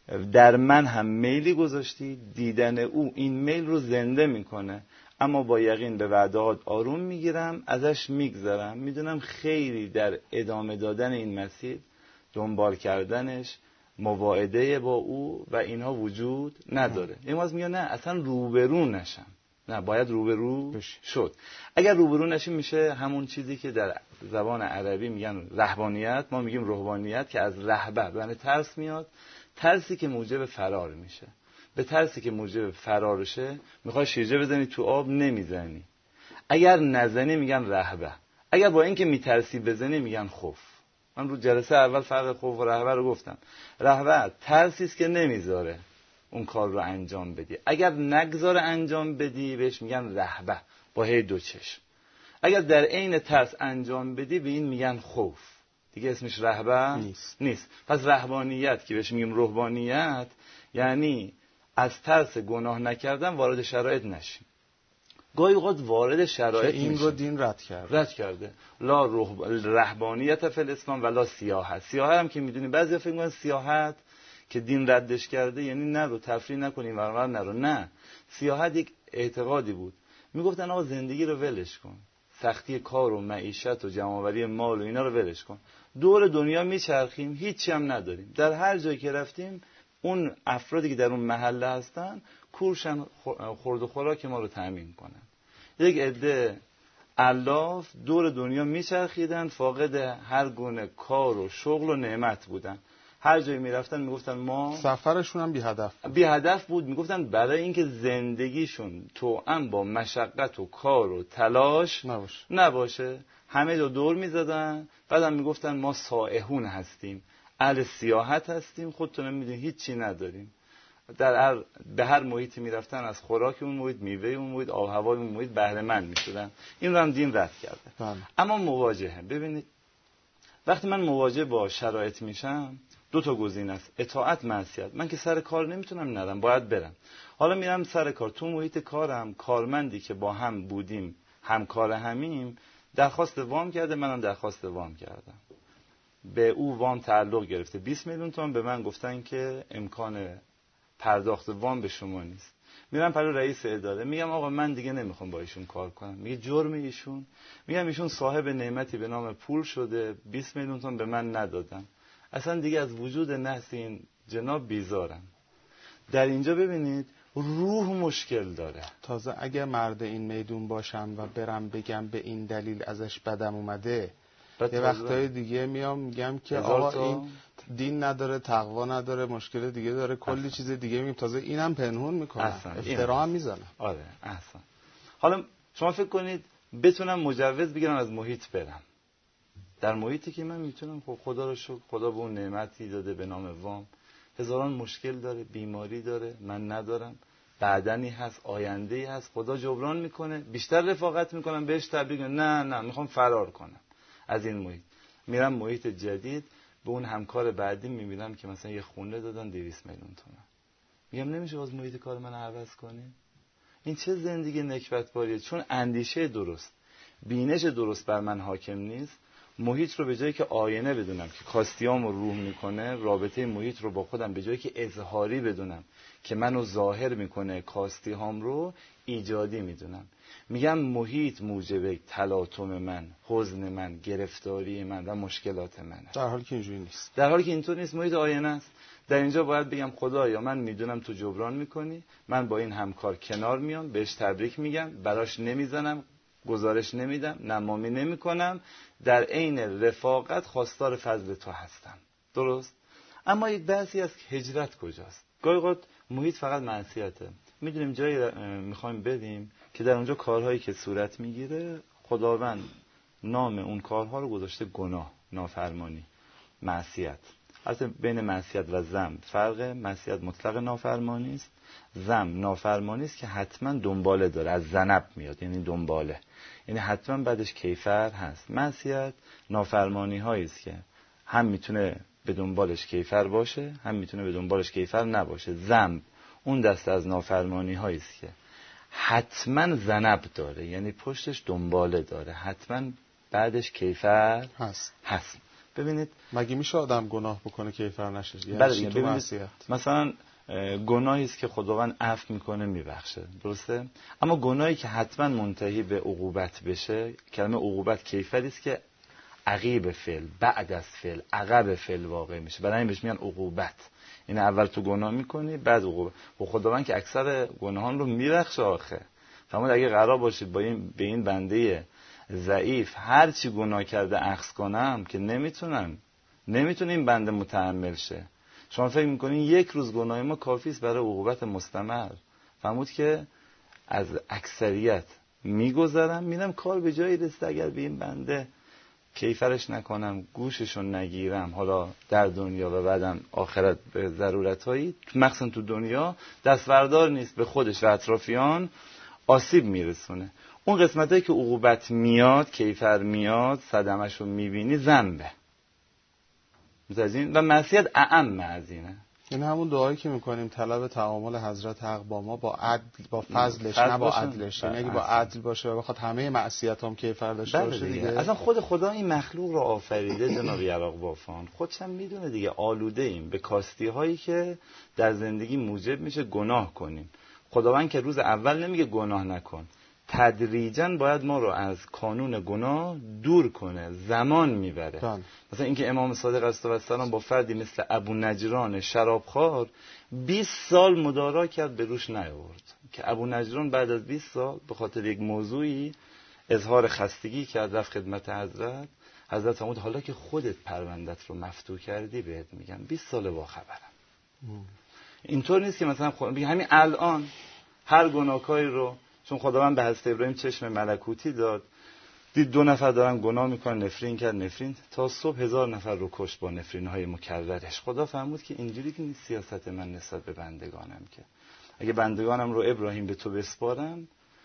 در من هم میلی گذاشتی، دیدن او این میل رو زنده میکنه، اما با یقین به وعدهات آروم میگیرم، ازش میگذرم، میدونم خیری در ادامه دادن این مسیر، دنبال کردنش، مواعده با او و اینها وجود نداره. این واس میگه نه اصلا روبرو نشم، نه باید روبرو شد. اگر روبرو نشیم میشه همون چیزی که در زبان عربی میگن رهبانیت، ما میگیم رهبانیت، که از رهبه یعنی ترس میاد، ترسی که موجب فرار میشه. به ترسی که موجب فرارشه میخوای شیرجه بزنی تو آب، نمیزنی. اگر نزنی میگن رهبه، اگر با اینکه میترسی بزنی میگن خوف. من رو جلسه اول فرق خوف و رهبه رو گفتم. رهبه ترسی است که نمیذاره اون کار رو انجام بدی، اگر نگذاره انجام بدی بهش میگن رهبه با هی دو چشم. اگر در عین ترس انجام بدی به این میگن خوف، دیگه اسمش رهبه نیست. نیست. پس رهبانیت که بهش میگیم رهبانیت یعنی از ترس گناه نکردن وارد شرایط نشیم. گاهی اوقات وارد شرایط این میشیم. رو دین رد کرده. رد کرده. لا رهبانیت فی الاسلام ولا سیاحت. سیاحت هم که میدونی بعضیا فکر میکنن سیاحت که دین ردش کرده یعنی نرو تفریح نکنیم ورور نرو. نه، سیاحت یک اعتقادی بود. میگفتن آقا زندگی رو ولش کن، سختی کار و معیشت و جمع‌آوری مال و اینا رو ولش کن، دور دنیا میچرخیم، هیچی هم نداریم، در هر جایی که رفتیم اون افرادی که در اون محله هستن کورشن خورد و خوراک ما رو تامین کنن. یک عده الاف دور دنیا میچرخیدن، فاقد هر گونه کار و شغل و نعمت بودن، هر جایی میرفتن میگفتن ما سفرشون هم بی هدف بود. بی هدف بود. میگفتن برای اینکه زندگیشون توأم با مشقت و کار و تلاش نباشه, نباشه همه دو دور میزدن. بعدم میگفتن ما سائحون هستیم، اهل سیاحت هستیم، خودتون میدونید هیچ چی نداریم. در هر به هر محیطی میرفتن از خوراک اون محیط، میوه اون محیط، آب هوای اون محیط بهره مند میشدن. این رو هم دین رد کرده. بله. اما مواجهه، ببینید وقتی من مواجه با شرایط میشم دو تا گزینه است، اطاعت معصیت. من که سر کار نمیتونم نرم، باید برم. حالا میرم سر کار، تو محیط کارم کارمندی که با هم بودیم، همکار همیم، درخواست وام کرده، منم درخواست وام کردم، به او وام تعلق گرفته بیست میلیون تومان، به من گفتن که امکان پرداخت وام به شما نیست. میرم پلو رئیس اداره، میگم آقا من دیگه نمیخوام با ایشون کار کنم. میگه جرم ایشون؟ میگم ایشون صاحب نعمتی به نام پول شده، بیست میلیون تومان به من ندادن، اصلا دیگه از وجود نحس این جناب بیزارم. در اینجا ببینید روح مشکل داره. تازه اگه مرد این میدون باشم و برم بگم به این دلیل ازش بدم اومده، یه وقتای دیگه میام میگم که آقا این دین نداره، تقوا نداره، مشکل دیگه داره، کلی احسن. چیز دیگه میگم، تازه اینم پنهون میکنه، افترا هم میزنه. آره احسن. حالا شما فکر کنید بتونم مجوز بگیرم از محیط برم، در محیطی که من میتونم، خب خدا رو شکر خدا به اون نعمتی داده به نام وام، هزاران مشکل داره، بیماری داره، من ندارم، بعدنی هست، آینده‌ای هست، خدا جبران میکنه، بیشتر رفاقت میکنم بهش، تبلیغ نه نه میخوام فرار کنم از این محیط. میرم محیط جدید، به اون همکار بعدی میبینم که مثلا یه خونه دادن دویست میلیون تومان، میگم نمیشه باز محیط کار من عوض کنی؟ این چه زندگی نکبتباریه؟ چون اندیشه درست، بینش درست بر من حاکم نیست. محیط رو به جایی که آینه بدونم که کاستیام رو روح میکنه، رابطه محیط رو با خودم به جایی که اظهاری بدونم که منو ظاهر میکنه، کاستیام رو ایجادی میدونم. میگم محیط موجب تلاطم من، حزن من، گرفتاری من و مشکلات منه، در حالی که اینجوری نیست. در حالی که اینطور نیست. محیط آینه است. در اینجا باید بگم خدایا من میدونم تو جبران میکنی، من با این همکار کنار میام، بهش تبریک میگم، براش نمیزنم، گزارش نمیدم، نمامی نمیکنم، در عین رفاقت خواستار فضل تو هستم. درست؟ اما یک بحثی است که هجرت کجاست؟ گاهی اوقات محیط فقط معصیته. میدونیم جایی میخوایم بریم که در اونجا کارهایی که صورت میگیره خداوند نام اون کارها رو گذاشته گناه، نافرمانی، معصیت. البته بین معصیت و ذنب فرق. معصیت مطلق نافرمانی است، ذنب نافرمانی است که حتما دنباله داره، از ذنب میاد، یعنی دنباله، یعنی حتما بعدش کیفر هست. معصیت نافرمانی هایی است که هم میتونه به دنبالش کیفر باشه، هم میتونه به دنبالش کیفر نباشه. ذنب اون دسته از نافرمانی هایی است که حتما ذنب داره، یعنی پشتش دنباله داره، حتما بعدش کیفر هست هست. ببینید مگه میشه آدم گناه بکنه کیفر نشه؟ بله یعنی دیگه. تو معصیت مثلا گناهی است که خداوند عفو میکنه، میبخشه، درسته؟ اما گناهی که حتما منتهی به عقوبت بشه، کلمه عقوبت کیفری است که عقیب فعل، بعد از فعل، عقب فعل واقع میشه، برای این بهش میگن عقوبت. این اول تو گناه میکنی بعد عقوبت. و خداوند که اکثر گناهان رو میبخشه آخه. فرمود اگه قرار باشید با این به این بنده ضعیف هر چی گناه کرده اخذ کنم که نمیتونم، نمیتونه این بنده متحمل شه. شما فکر میکنین یک روز گناه ما کافی است برای عقوبت مستمر؟ فرمود که از اکثریت میگذرم، میرم کار به جایی رسید اگر به این بنده کیفرش نکنم، گوششون نگیرم، حالا در دنیا و بعدم آخرت به ضرورتایی، مخصوصا تو دنیا دستبردار نیست، به خودش و اطرافیان آسیب میرسونه. اون قسمتایی که عقوبت میاد، کیفر میاد، صدمه‌شو میبینی، ذنبه و معصیت اعم از اینه. این همون دعایی که میکنیم طلب تعامل حضرت حق با ما با عدل، با فضلش، نه با عدلش. یعنی اگه با عدل باشه و بخواد همه معصیت هم کیفر داشته باشه دیگه. اصلا خود خدا این مخلوق رو آفریده جناب یراق بافان، خودش هم میدونه دیگه آلوده ایم به کاستی هایی که در زندگی موجب میشه گناه کنیم. خداوند که روز اول نمیگه گناه نکن، تدریجاً باید ما رو از کانون گناه دور کنه، زمان میبره. بله. مثلا اینکه امام صادق علیه السلام با فردی مثل ابو نجران شرابخوار بیست سال مدارا کرد به روش نیاورد، که ابو نجران بعد از بیست سال به خاطر یک موضوعی اظهار خستگی کرد، رفت خدمت حضرت. حضرت فرمود حالا که خودت پروندت رو مفتوح کردی بهت میگم بیست سال با خبرم. اینطور نیست که مثلا خود بگی همین الان هر گناهکاری رو، چون خداوند به حضرت ابراهیم چشم ملکوتی داد، دید دو نفر دارن گناه میکنن، نفرین کرد، نفرین تا صبح هزار نفر رو کشت با نفرین‌های مکررش. خدا فرمود که اینجوری که نیست سیاست من نسبت به بندگانم، که اگه بندگانم رو ابراهیم به تو بسپارم،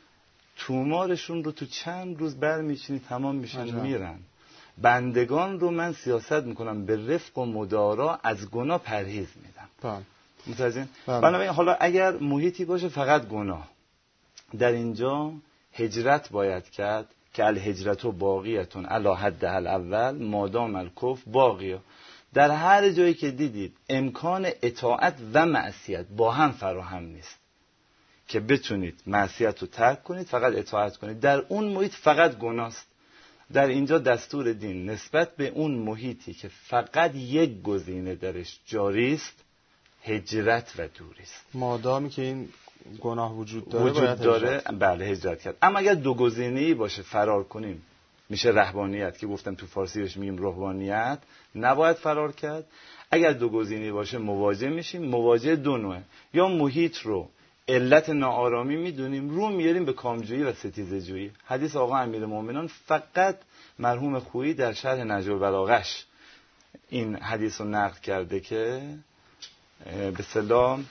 تومارشون رو تو چند روز برمیچینی تمام میشن میرن. بندگان رو من سیاست میکنم به رفق و مدارا، از گناه پرهیز میدم. متوجه؟ بنابراین حالا اگر محیطی باشه فقط گناه، در اینجا هجرت باید کرد که الهجرت و باقیتون علی حد الاول مادام الکفر باقیه. در هر جایی که دیدید امکان اطاعت و معصیت با هم فراهم نیست که بتونید معصیت رو ترک کنید فقط اطاعت کنید، در اون محیط فقط گناست. در اینجا دستور دین نسبت به اون محیطی که فقط یک گزینه درش جاری است هجرت و دوری است. مادامی که این گناه وجود داره وجود باید داره هجرت. بله هجرت کرد. اما اگر دو گزینه‌ای باشه فرار کنیم میشه رهبانیت، که گفتم تو فارسی بهش میگیم رهبانیت، نباید فرار کرد. اگر دو گزینه‌ای باشه مواجه میشیم. مواجه دو نوعه، یا محیط رو علت ناآرامی میدونیم رو میاریم به کامجویی و ستیزه‌جویی. حدیث آقا امیرالمومنین فقط مرحوم خویی در شرح نهج البلاغش این حدیث رو نقل کرده که به سلام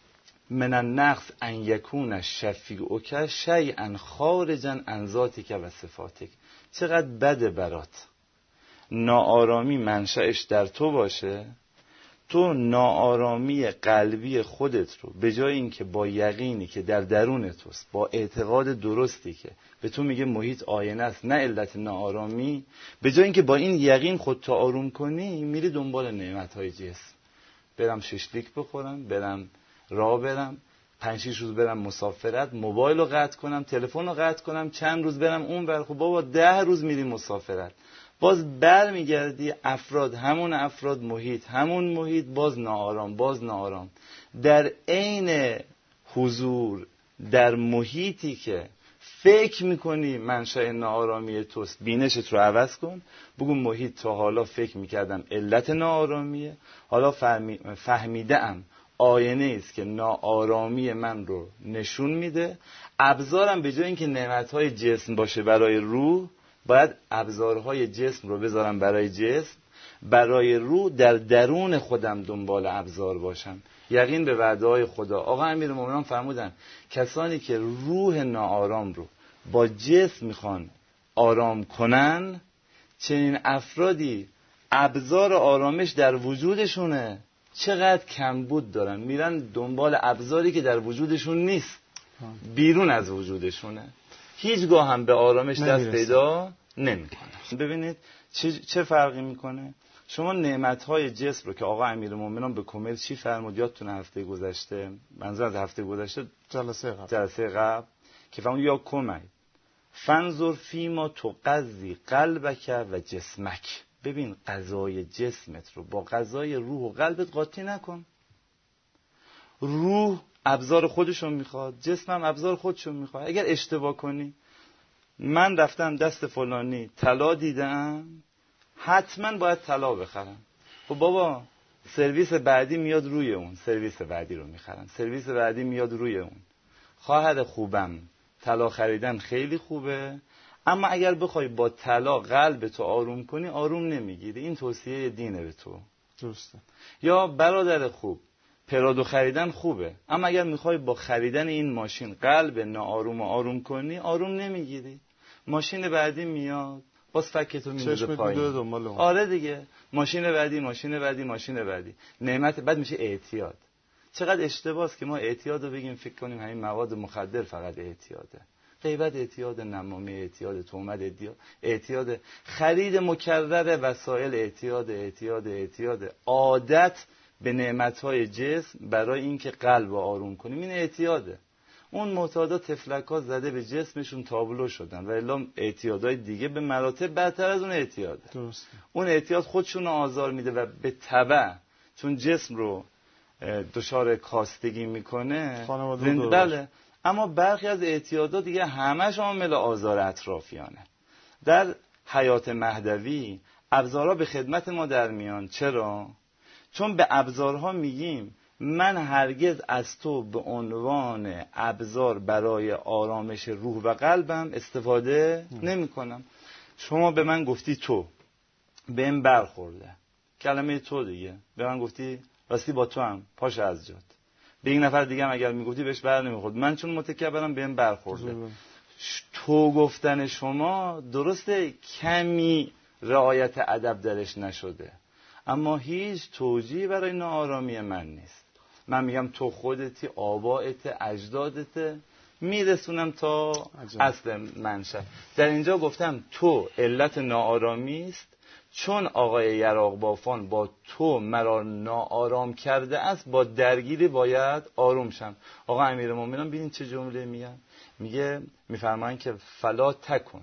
من النقص ان یکون شفیعک شیئا خارجا عن ذاتک و صفاتک. چقدر بده برات ناآرامی منشأش در تو باشه، تو ناآرامی قلبی خودت رو به جای اینکه با یقینی که در درون توست، با اعتقاد درستی که به تو میگه محیط آینه است نه علت ناآرامی، به جای اینکه با این یقین خودت آروم کنی، میری دنبال نعمت‌های جسم. برم ششلیک بخورم، برم راه برم، پنج شیش روز برم مسافرت، موبایل رو قطع کنم، تلفن رو قطع کنم، چند روز برم اون ور. خب بابا ده روز میری مسافرت، باز بر میگردی افراد، همون افراد، محیط همون محیط، باز ناآرام باز ناآرام. در عین حضور در محیطی که فکر میکنی منشأ ناآرامی توست، بینشت رو عوض کن، بگو محیط تا حالا فکر میکردم علت ناآرامیه، حالا فهمیدم آینه است که ناآرامی من رو نشون میده. ابزارم به جای اینکه نعمتهای جسم باشه برای روح، باید ابزارهای جسم رو بذارم برای جسم، برای روح در درون خودم دنبال ابزار باشم. یقین به وعده‌های خدا. آقا امیرالمومنین فرمودن کسانی که روح ناآرام رو با جسم میخوان آرام کنن، چنین افرادی ابزار آرامش در وجودشونه، چقدر کمبود دارن، میرن دنبال ابزاری که در وجودشون نیست، بیرون از وجودشونه، هیچگاه هم به آرامش دست پیدا نمیکنه. ببینید چه, چه فرقی میکنه. شما نعمتهای جسم رو که آقا امیرالمومنین به کمیل چی فرمود یادتون هفته گذشته، منظور از هفته گذشته جلسه قبل جلسه قبل که فرمود یا کمی فنظر فیما تقضی قلبک و جسمک، ببین غذای جسمت رو با غذای روح و قلبت قاطی نکن. روح ابزار خودشون میخواد، جسمم ابزار خودشون میخواد. اگر اشتباه کنی، من رفتم دست فلانی طلا دیدم، حتما باید طلا بخرم. خب بابا سرویس بعدی میاد روی اون، سرویس بعدی رو میخرم، سرویس بعدی میاد روی اون. خواهر خوبم، طلا خریدن خیلی خوبه، اما اگر بخوای با طلا قلب تو آروم کنی، آروم نمیگیری. این توصیه دینه به تو. درسته. یا برادر خوب، پرادو خریدن خوبه، اما اگر میخوای با خریدن این ماشین قلب ناآروم آروم کنی، آروم نمیگیری. ماشین بعدی میاد، باز فکتو میندازه پایین. آره دیگه، ماشین بعدی ماشین بعدی ماشین بعدی، نعمت بعد میشه اعتیاد. چقدر اشتباهه که ما اعتیاد رو بگیم فکر کنیم همین مواد مخدر فقط اعتیاده. غیبت اعتیاد، نمامی اعتیاد، تهمت اعتیاد، اعتیاد خرید مکرر وسایل اعتیاد، اعتیاد اعتیاد عادت به نعمتهای جسم برای اینکه قلب آروم کنیم، این اعتیاده. اون معتادا تفلک‌ها زده به جسمشون تابلو شدن و الا اعتیادهای دیگه به مراتب برتر از اون اعتیاده. درسته. اون اعتیاد خودشون رو آزار میده و به تبع چون جسم رو دچار کاستگی میکنه زند... بله. اما برخی از اعتیادات دیگه همش عامل آزار اطرافیانه. در حیات مهدوی ابزارها به خدمت ما در میان. چرا؟ چون به ابزارها میگیم من هرگز از تو به عنوان ابزار برای آرامش روح و قلبم استفاده نمی کنم. شما به من گفتی تو، به این برخورده، کلمه تو دیگه، به من گفتی راستی با تو هم پاش از جات، به یک نفر دیگه هم اگر میگفتی بهش بر نمیخورد، من چون متکبرم به این برخورده. تو گفتن شما درسته کمی رعایت ادب درش نشده، اما هیچ توجیهی برای ناآرامی من نیست. من میگم تو خودتی، آبائت، اجدادت، میرسونم تا عجب. اصل منشأ. در اینجا گفتم تو علت ناآرامی است، چون آقای یراق بافان با تو مرا ناآرام کرده است، با درگیری باید آروم شم. آقا امیرالمومنین ببین چه جمله میگن، میگه میفرمایند که فلا تکن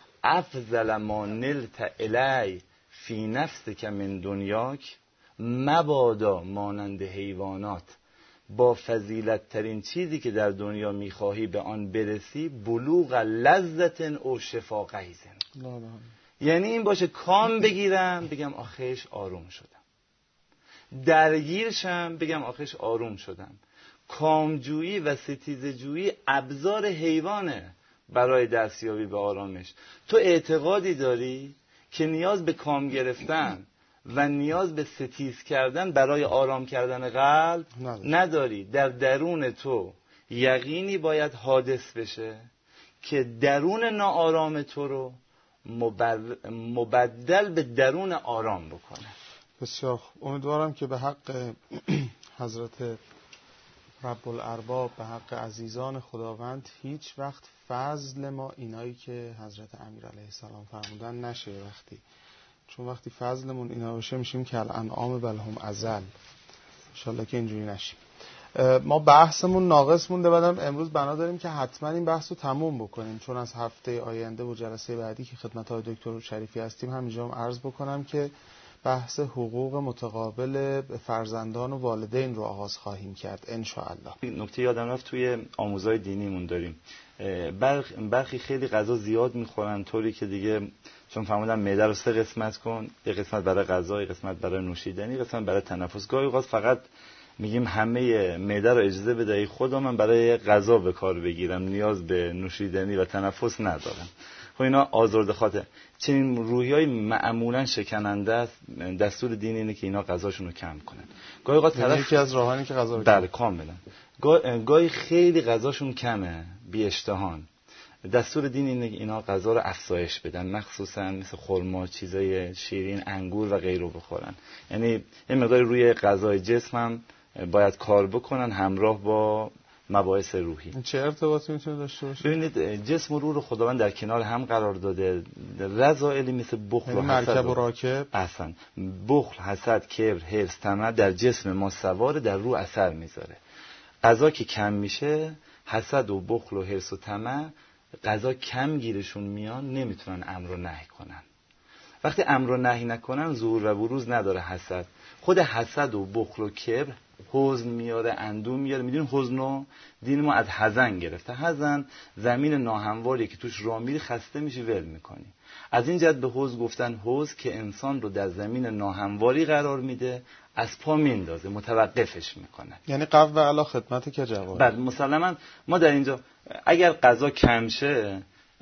افضل ما نلت الی فی نفسک من دنیاک، مبادا مانند حیوانات با فضیلت ترین چیزی که در دنیا میخواهی به آن برسی، بلوغ لذت او شفا غیظ. یعنی این باشه کام بگیرم بگم آخیش آروم شدم، درگیرشم بگم آخیش آروم شدم. کامجویی و ستیزجویی ابزار حیوانه برای دستیابی به آرامش. تو اعتقادی داری که نیاز به کام گرفتن و نیاز به ستیز کردن برای آرام کردن قلب نداری. در درون تو یقینی باید حادث بشه که درون ناآرام تو رو مبدل به درون آرام بکنه. بسیار امیدوارم که به حق حضرت رب الارباب، به حق عزیزان خداوند، هیچ وقت فضل ما اینایی که حضرت امیر علیه السلام فرمودن نشه. وقتی چون وقتی فضلمون اینا بشه میشیم که الانعام بل هم اضل. ان شاءالله که اینجوری نشیم. ما بحثمون ناقص مونده، بعدم امروز بنا داریم که حتما این بحث رو تموم بکنیم، چون از هفته آینده و جلسه بعدی که خدمت های دکتر شریفی هستیم همینجا هم عرض بکنم که بحث حقوق متقابل فرزندان و والدین رو آغاز خواهیم کرد ان شاء الله. نکته یادم رفت توی آموزهای دینیمون داریم برخ برخی خیلی غذا زیاد میخورن، طوری که دیگه چون فرمودن معده رو سه قسمت کن، یه قسمت برای غذا، یه قسمت برای نوشیدنی، یه قسمت برای تنفس. گاهی اوقات فقط میگیم همه معده رو اجازه بده، خدا من برای غذا به کار بگیرم، نیاز به نوشیدنی و تنفس ندارم. خب اینا آزرده خاطر. چنین روحیای معمولا شکننده است. دستور دین اینه که اینا غذاشون رو کم کنن. گاهی اوقات طرف یکی از راهانی که غذا رو بله کاملا گاه... گاهی خیلی غذاشون کمه، بی اشتهان. دستور دین اینه که اینا غذا رو افزایش بدن، مخصوصا مثل خرما، چیزای شیرین، انگور و غیره بخورن. یعنی یه مقدار روی غذای جسم هم باید کار بکنن همراه با مباحث روحی. چه ارتباطی میتونه داشته باشه؟ ببینید جسم و روح رو خداوند در کنار هم قرار داده. رذائلی مثل بخل و حسد، مرکب و راکب، اصلا بخل، حسد، کبر، حرص، طمع در جسم ما سواره، در روح اثر میذاره. غذا که کم میشه، حسد و بخل و حرص و طمع غذا کم گیرشون میان، نمیتونن امر و نهی کنن. وقتی امر و نهی نکنن ظهور و بروز نداره حسد. خود حسد و بخل و کبر حزن میاره، اندوه میاره. میدونی حزنو دین ما از حزن گرفته. حزن زمین ناهمواری که توش راه میری خسته میشی ول میکنی. از این جهت به حزن گفتن حزن که انسان رو در زمین ناهمواری قرار میده، از پا میندازه، متوقفش میکنه. یعنی قو و علا خدمت که جواب. بعد مسلما ما در اینجا اگر غذا کم شه،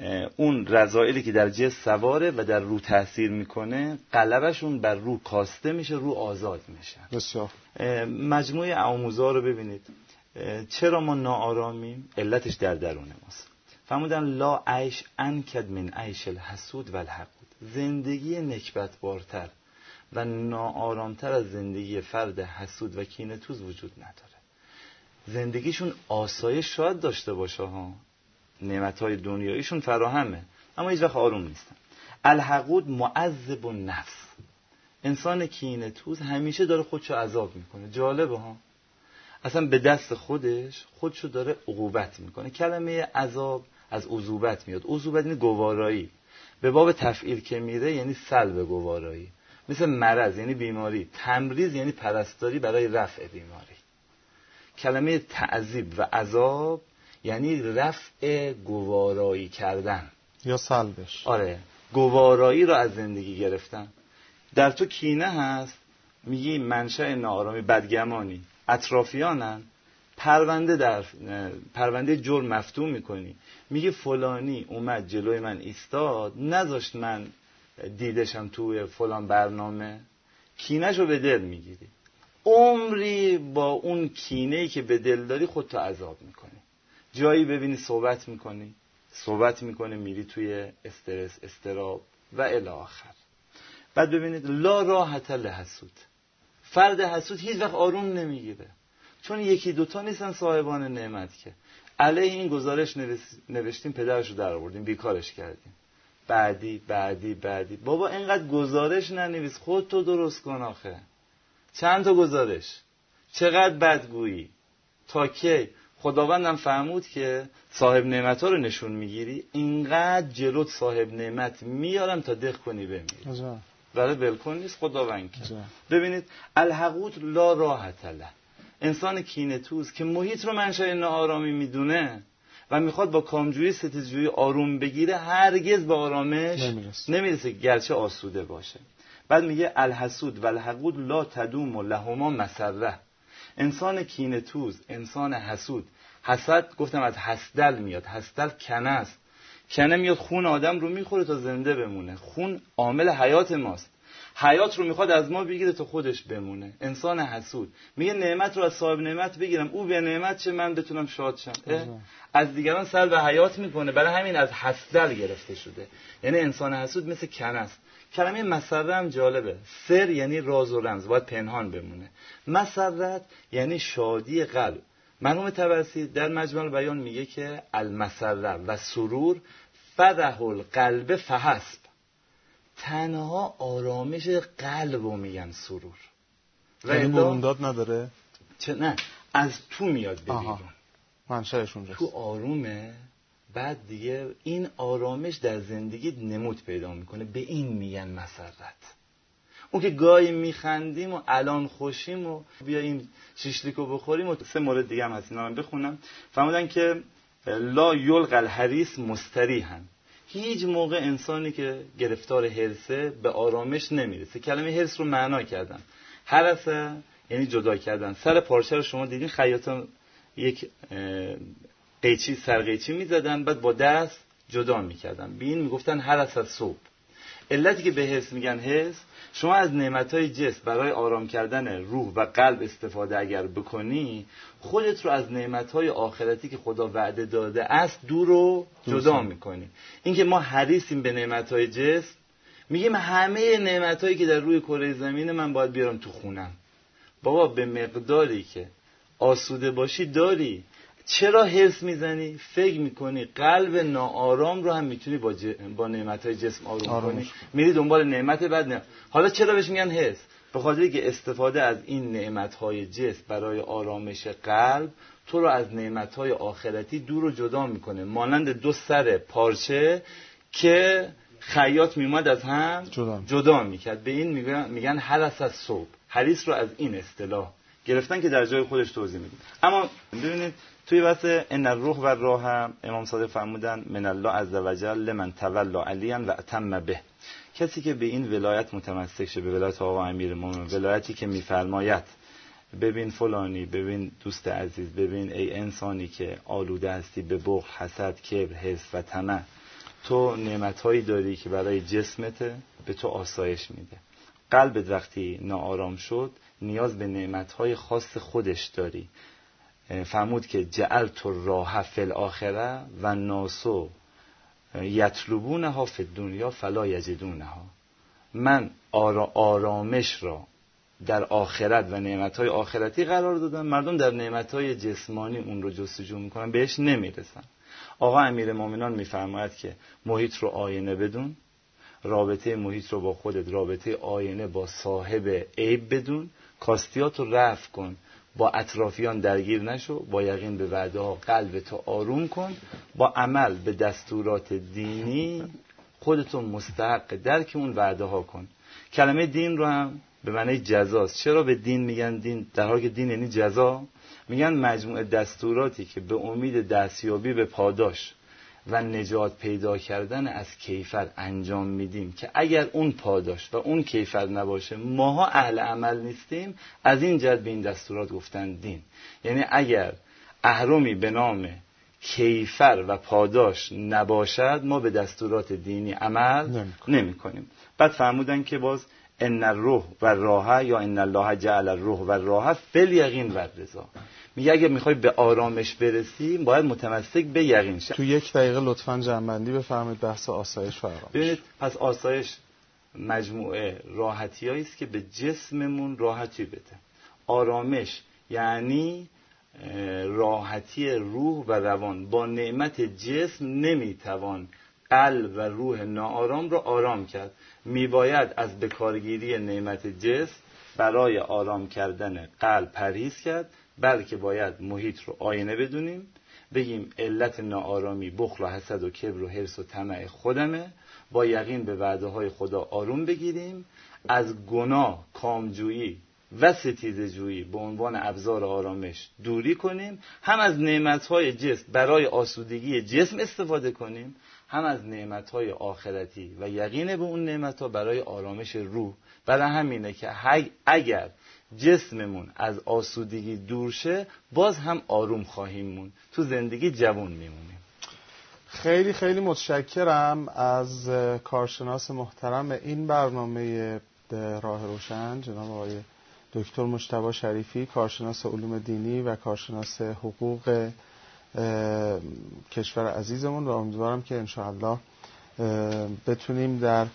اون رذائلی که در جسم سواره و در روح تاثیر میکنه، غلبشون بر روح کاسته میشه، روح آزاد میشه. بسیار. مجموعه آموزها رو ببینید. چرا ما ناآرامیم؟ علتش در درون ماست. فرمودن لا عیش انکد من عیش الحسود و الحقود. زندگی نکبتبارتر و ناآرامتر از زندگی فرد حسود و کینه‌توز وجود نداره. زندگیشون آسایش شاید داشته باشه ها، نعمت‌های دنیاییشون فراهمه، اما هیچ وقت آروم نیستن. الحقود معذب النفس. انسان کینه‌توز همیشه داره خودشو عذاب میکنه. جالبه ها، اصلا به دست خودش خودشو داره عقوبت میکنه. کلمه عذاب از عذوبت میاد. عذوبت یعنی گوارایی. به باب تفعیل که میره یعنی سلب گوارایی. مثل مرض یعنی بیماری، تمریض یعنی پرستاری برای رفع بیماری. کلمه تعذیب و عذاب یعنی رفع گوارایی کردن یا سلبش. آره، گوارایی رو از زندگی گرفتن. در تو کینه هست، میگی منشأ ناآرامی، بدگمانی، اطرافیانن، پرونده در پرونده جرم مفتوح میکنی، میگی فلانی اومد جلوی من ایستاد نذاشت من دیدشم توی فلان برنامه، کینه‌شو به دل میگیری. عمری با اون کینه‌ای که به دل داری خودتو عذاب میکنی. جایی ببینی صحبت میکنی صحبت میکنی میری توی استرس، استراب و الی آخر. بعد ببینید لا راحت لحسود. فرد حسود هیچ وقت آروم نمیگیره، چون یکی دوتا نیستن صاحبان نعمت که علیه این گزارش نوشتیم، پدرشو در آوردیم، بیکارش کردیم، بعدی بعدی بعدی. بابا اینقدر گزارش ننویس، خودتو درست کن آخه. چند تا گزارش، چقدر بدگویی، تا کی؟ خداوندم فرمود که صاحب نعمت ها رو نشون میگیری، اینقدر جلوت صاحب نعمت میارم تا دق کنی بمیری. برای بلکن نیست خداوند که. ببینید الحقود لا راحت له. انسان کینه‌توز که محیط رو منشأ ناآرامی میدونه و میخواد با کامجویی ستیزجویی آروم بگیره، هرگز به آرامش نمیرسه, نمیرسه گرچه آسوده باشه. بعد میگه الحسود و الحقود لا تدوم لهما مسره. انسان کینه‌توز، انسان حسود، حسد گفتم از حسدل میاد، حسدل کنه است. کنه میاد خون آدم رو میخوره تا زنده بمونه. خون عامل حیات ماست. حیات رو میخواد از ما بگیره تا خودش بمونه. انسان حسود میگه نعمت رو از صاحب نعمت بگیرم، او به نعمت چه من بتونم شاد شم. از دیگران سلب حیات میکنه، برای همین از حسدل گرفته شده. یعنی انسان حسود مثل کنه است. کلمه مسره هم جالبه. سر یعنی راز و رمز، باید پنهان بمونه. مسرت یعنی شادی قلب. مرحوم طبرسی در مجمع بیان میگه که المسره و سرور فرح القلب فحسب، تنها آرامش قلب رو میگن سرور. یعنی برونداد نداره؟ چه نه، از تو میاد به بیرون، منشأش اونجاست، تو آرومه. بعد دیگه این آرامش در زندگی نمود پیدا میکنه، به این میگن مسرت. اون که گاهی میخندیم و الان خوشیم و بیاییم شیشلیکو بخوریم. و سه مورد دیگه هم هست، اینا رو بخونم. فرمودن که لا یلقى الحریص مستریحا، هیچ موقع انسانی که گرفتار حرصه به آرامش نمیرسه. کلمه حرص رو معنا کردن. حرصه یعنی جدا کردن. سر پارچه رو شما دیدین خیاطان یک قیچی سر قیچی میزدن، بعد با دست جدا میکردن. به این میگفتن حرص از صبح. علتی که به حرص میگن حرص، شما از نعمتهای جسم برای آرام کردن روح و قلب استفاده اگر بکنی، خودت رو از نعمتهای آخرتی که خدا وعده داده است دور و جدا میکنی. این که ما حریصیم به نعمتهای جسم، میگیم همه نعمتهایی که در روی کره زمین من باید بیارم تو خونم. بابا به مقداری که آسوده باشی داری. چرا حرص میزنی؟ فکر میکنی قلب ناآرام رو هم میتونی با, ج... با نعمتهای جسم آروم, آروم کنی. میری دنبال نعمت بعد نه. حالا چرا بهش میگن حرص؟ به خاطری که استفاده از این نعمتهای جسم برای آرامش قلب تو رو از نعمتهای آخرتی دور و جدا میکنه. مانند دو سر پارچه که خیاط میومد از هم جدا, جدا میکرد. به این میگن, میگن حرص از صبح. حریص رو از این اصطلاح گرفتن که در جای خودش توضیح میدن. اما ببینید توی بحث ان الروح و الراحه امام صادق فرمودن من الله عز وجل لمن تولى علیا و اتم به، کسی که به این ولایت متمسک شه، به ولایت آقا امیرالمومنین، ولایتی که میفرماید ببین فلانی، ببین دوست عزیز، ببین ای انسانی که آلوده هستی به بخل، حسد، کبر، حرص و طمع، تو نعمت‌هایی داری که برای جسمت به تو آسایش میده. قلبت وقتی ناآرام شد نیاز به نعمت‌های خاص خودش داری. فرمود که جعلت الراحه فی الاخره و الناس یطلبونها فی الدنیا فلا یجدونها. من آرامش را در آخرت و نعمتهای آخرتی قرار دادم، مردم در نعمتهای جسمانی اون رو جستجو میکنن، بهش نمیرسن. آقا امیرالمومنین میفرماید که محیط رو آینه بدون، رابطه محیط رو با خودت رابطه آینه با صاحب عیب بدون، کاستیات رو رفع کن، با اطرافیان درگیر نشو، با یقین به وعده ها قلبتو آروم کن، با عمل به دستورات دینی خودتو مستحق درک اون وعده ها کن. کلمه دین رو هم به معنی جزاست. چرا به دین میگن دین در حالی که دین یعنی جزا؟ میگن مجموعه دستوراتی که به امید دستیابی به پاداش و نجات پیدا کردن از کیفر انجام میدیم که اگر اون پاداش و اون کیفر نباشه ماها اهل عمل نیستیم. از این جهت به این دستورات گفتن دین. یعنی اگر اهرمی به نام کیفر و پاداش نباشد ما به دستورات دینی عمل نمی کنیم. بعد فرمودن که باز ان الروح و الراحه یا ان الله جعل الروح و الراحه فی الیقین و الرضا. میگه اگه میخوای به آرامش برسی باید متمسک به یقین شی. تو یک دقیقه لطفاً جمع‌بندی بفرمایید بحث آسایش و آرامش. ببینید پس آسایش مجموعه راحتیایی است که به جسممون راحتی بده. آرامش یعنی راحتی روح و روان. با نعمت جسم نمیتوان قلب و روح ناآرام رو آرام کرد. میباید از بکارگیری نعمت جسم برای آرام کردن قلب پرهیز کرد، بلکه باید محیط رو آینه بدونیم، بگیم علت ناآرامی بخل و حسد و کبر و حرص و طمع خودمه، با یقین به وعده های خدا آروم بگیریم، از گناه، کامجویی و ستیزجویی به عنوان ابزار آرامش دوری کنیم، هم از نعمت‌های جسم برای آسودگی جسم استفاده کنیم، هم از نعمت‌های آخرتی و یقین به اون نعمت‌ها برای آرامش روح. برای همینه که اگر جسممون از آسودگی دور شه باز هم آروم خواهیم مون، تو زندگی جوان میمونیم. خیلی خیلی متشکرم از کارشناس محترم این برنامه راه روشن جناب آقای دکتر مجتبی شریفی، کارشناس علوم دینی و کارشناس حقوق کشور عزیزمون، و امیدوارم که انشاءالله بتونیم در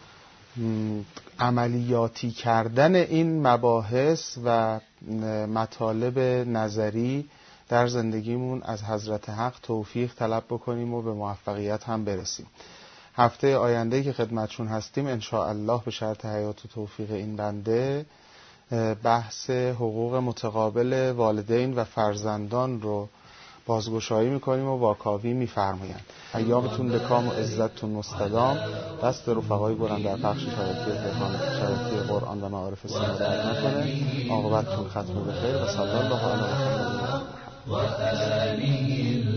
عملیاتی کردن این مباحث و مطالب نظری در زندگیمون از حضرت حق توفیق طلب بکنیم و به موفقیت هم برسیم. هفته آینده که خدمتشون هستیم انشاءالله به شرط حیات و توفیق این بنده بحث حقوق متقابل والدین و فرزندان رو بازگشایی میکنیم و واکاوی میفرمایند. ایامتون به کام و عزتتون مستدام. دست رفقای برند در پخش شبکه شبکه قرآن و معارف سنت درد نکنه. عاقبتتون ختم به خیر و صلی الله علی محمد و آله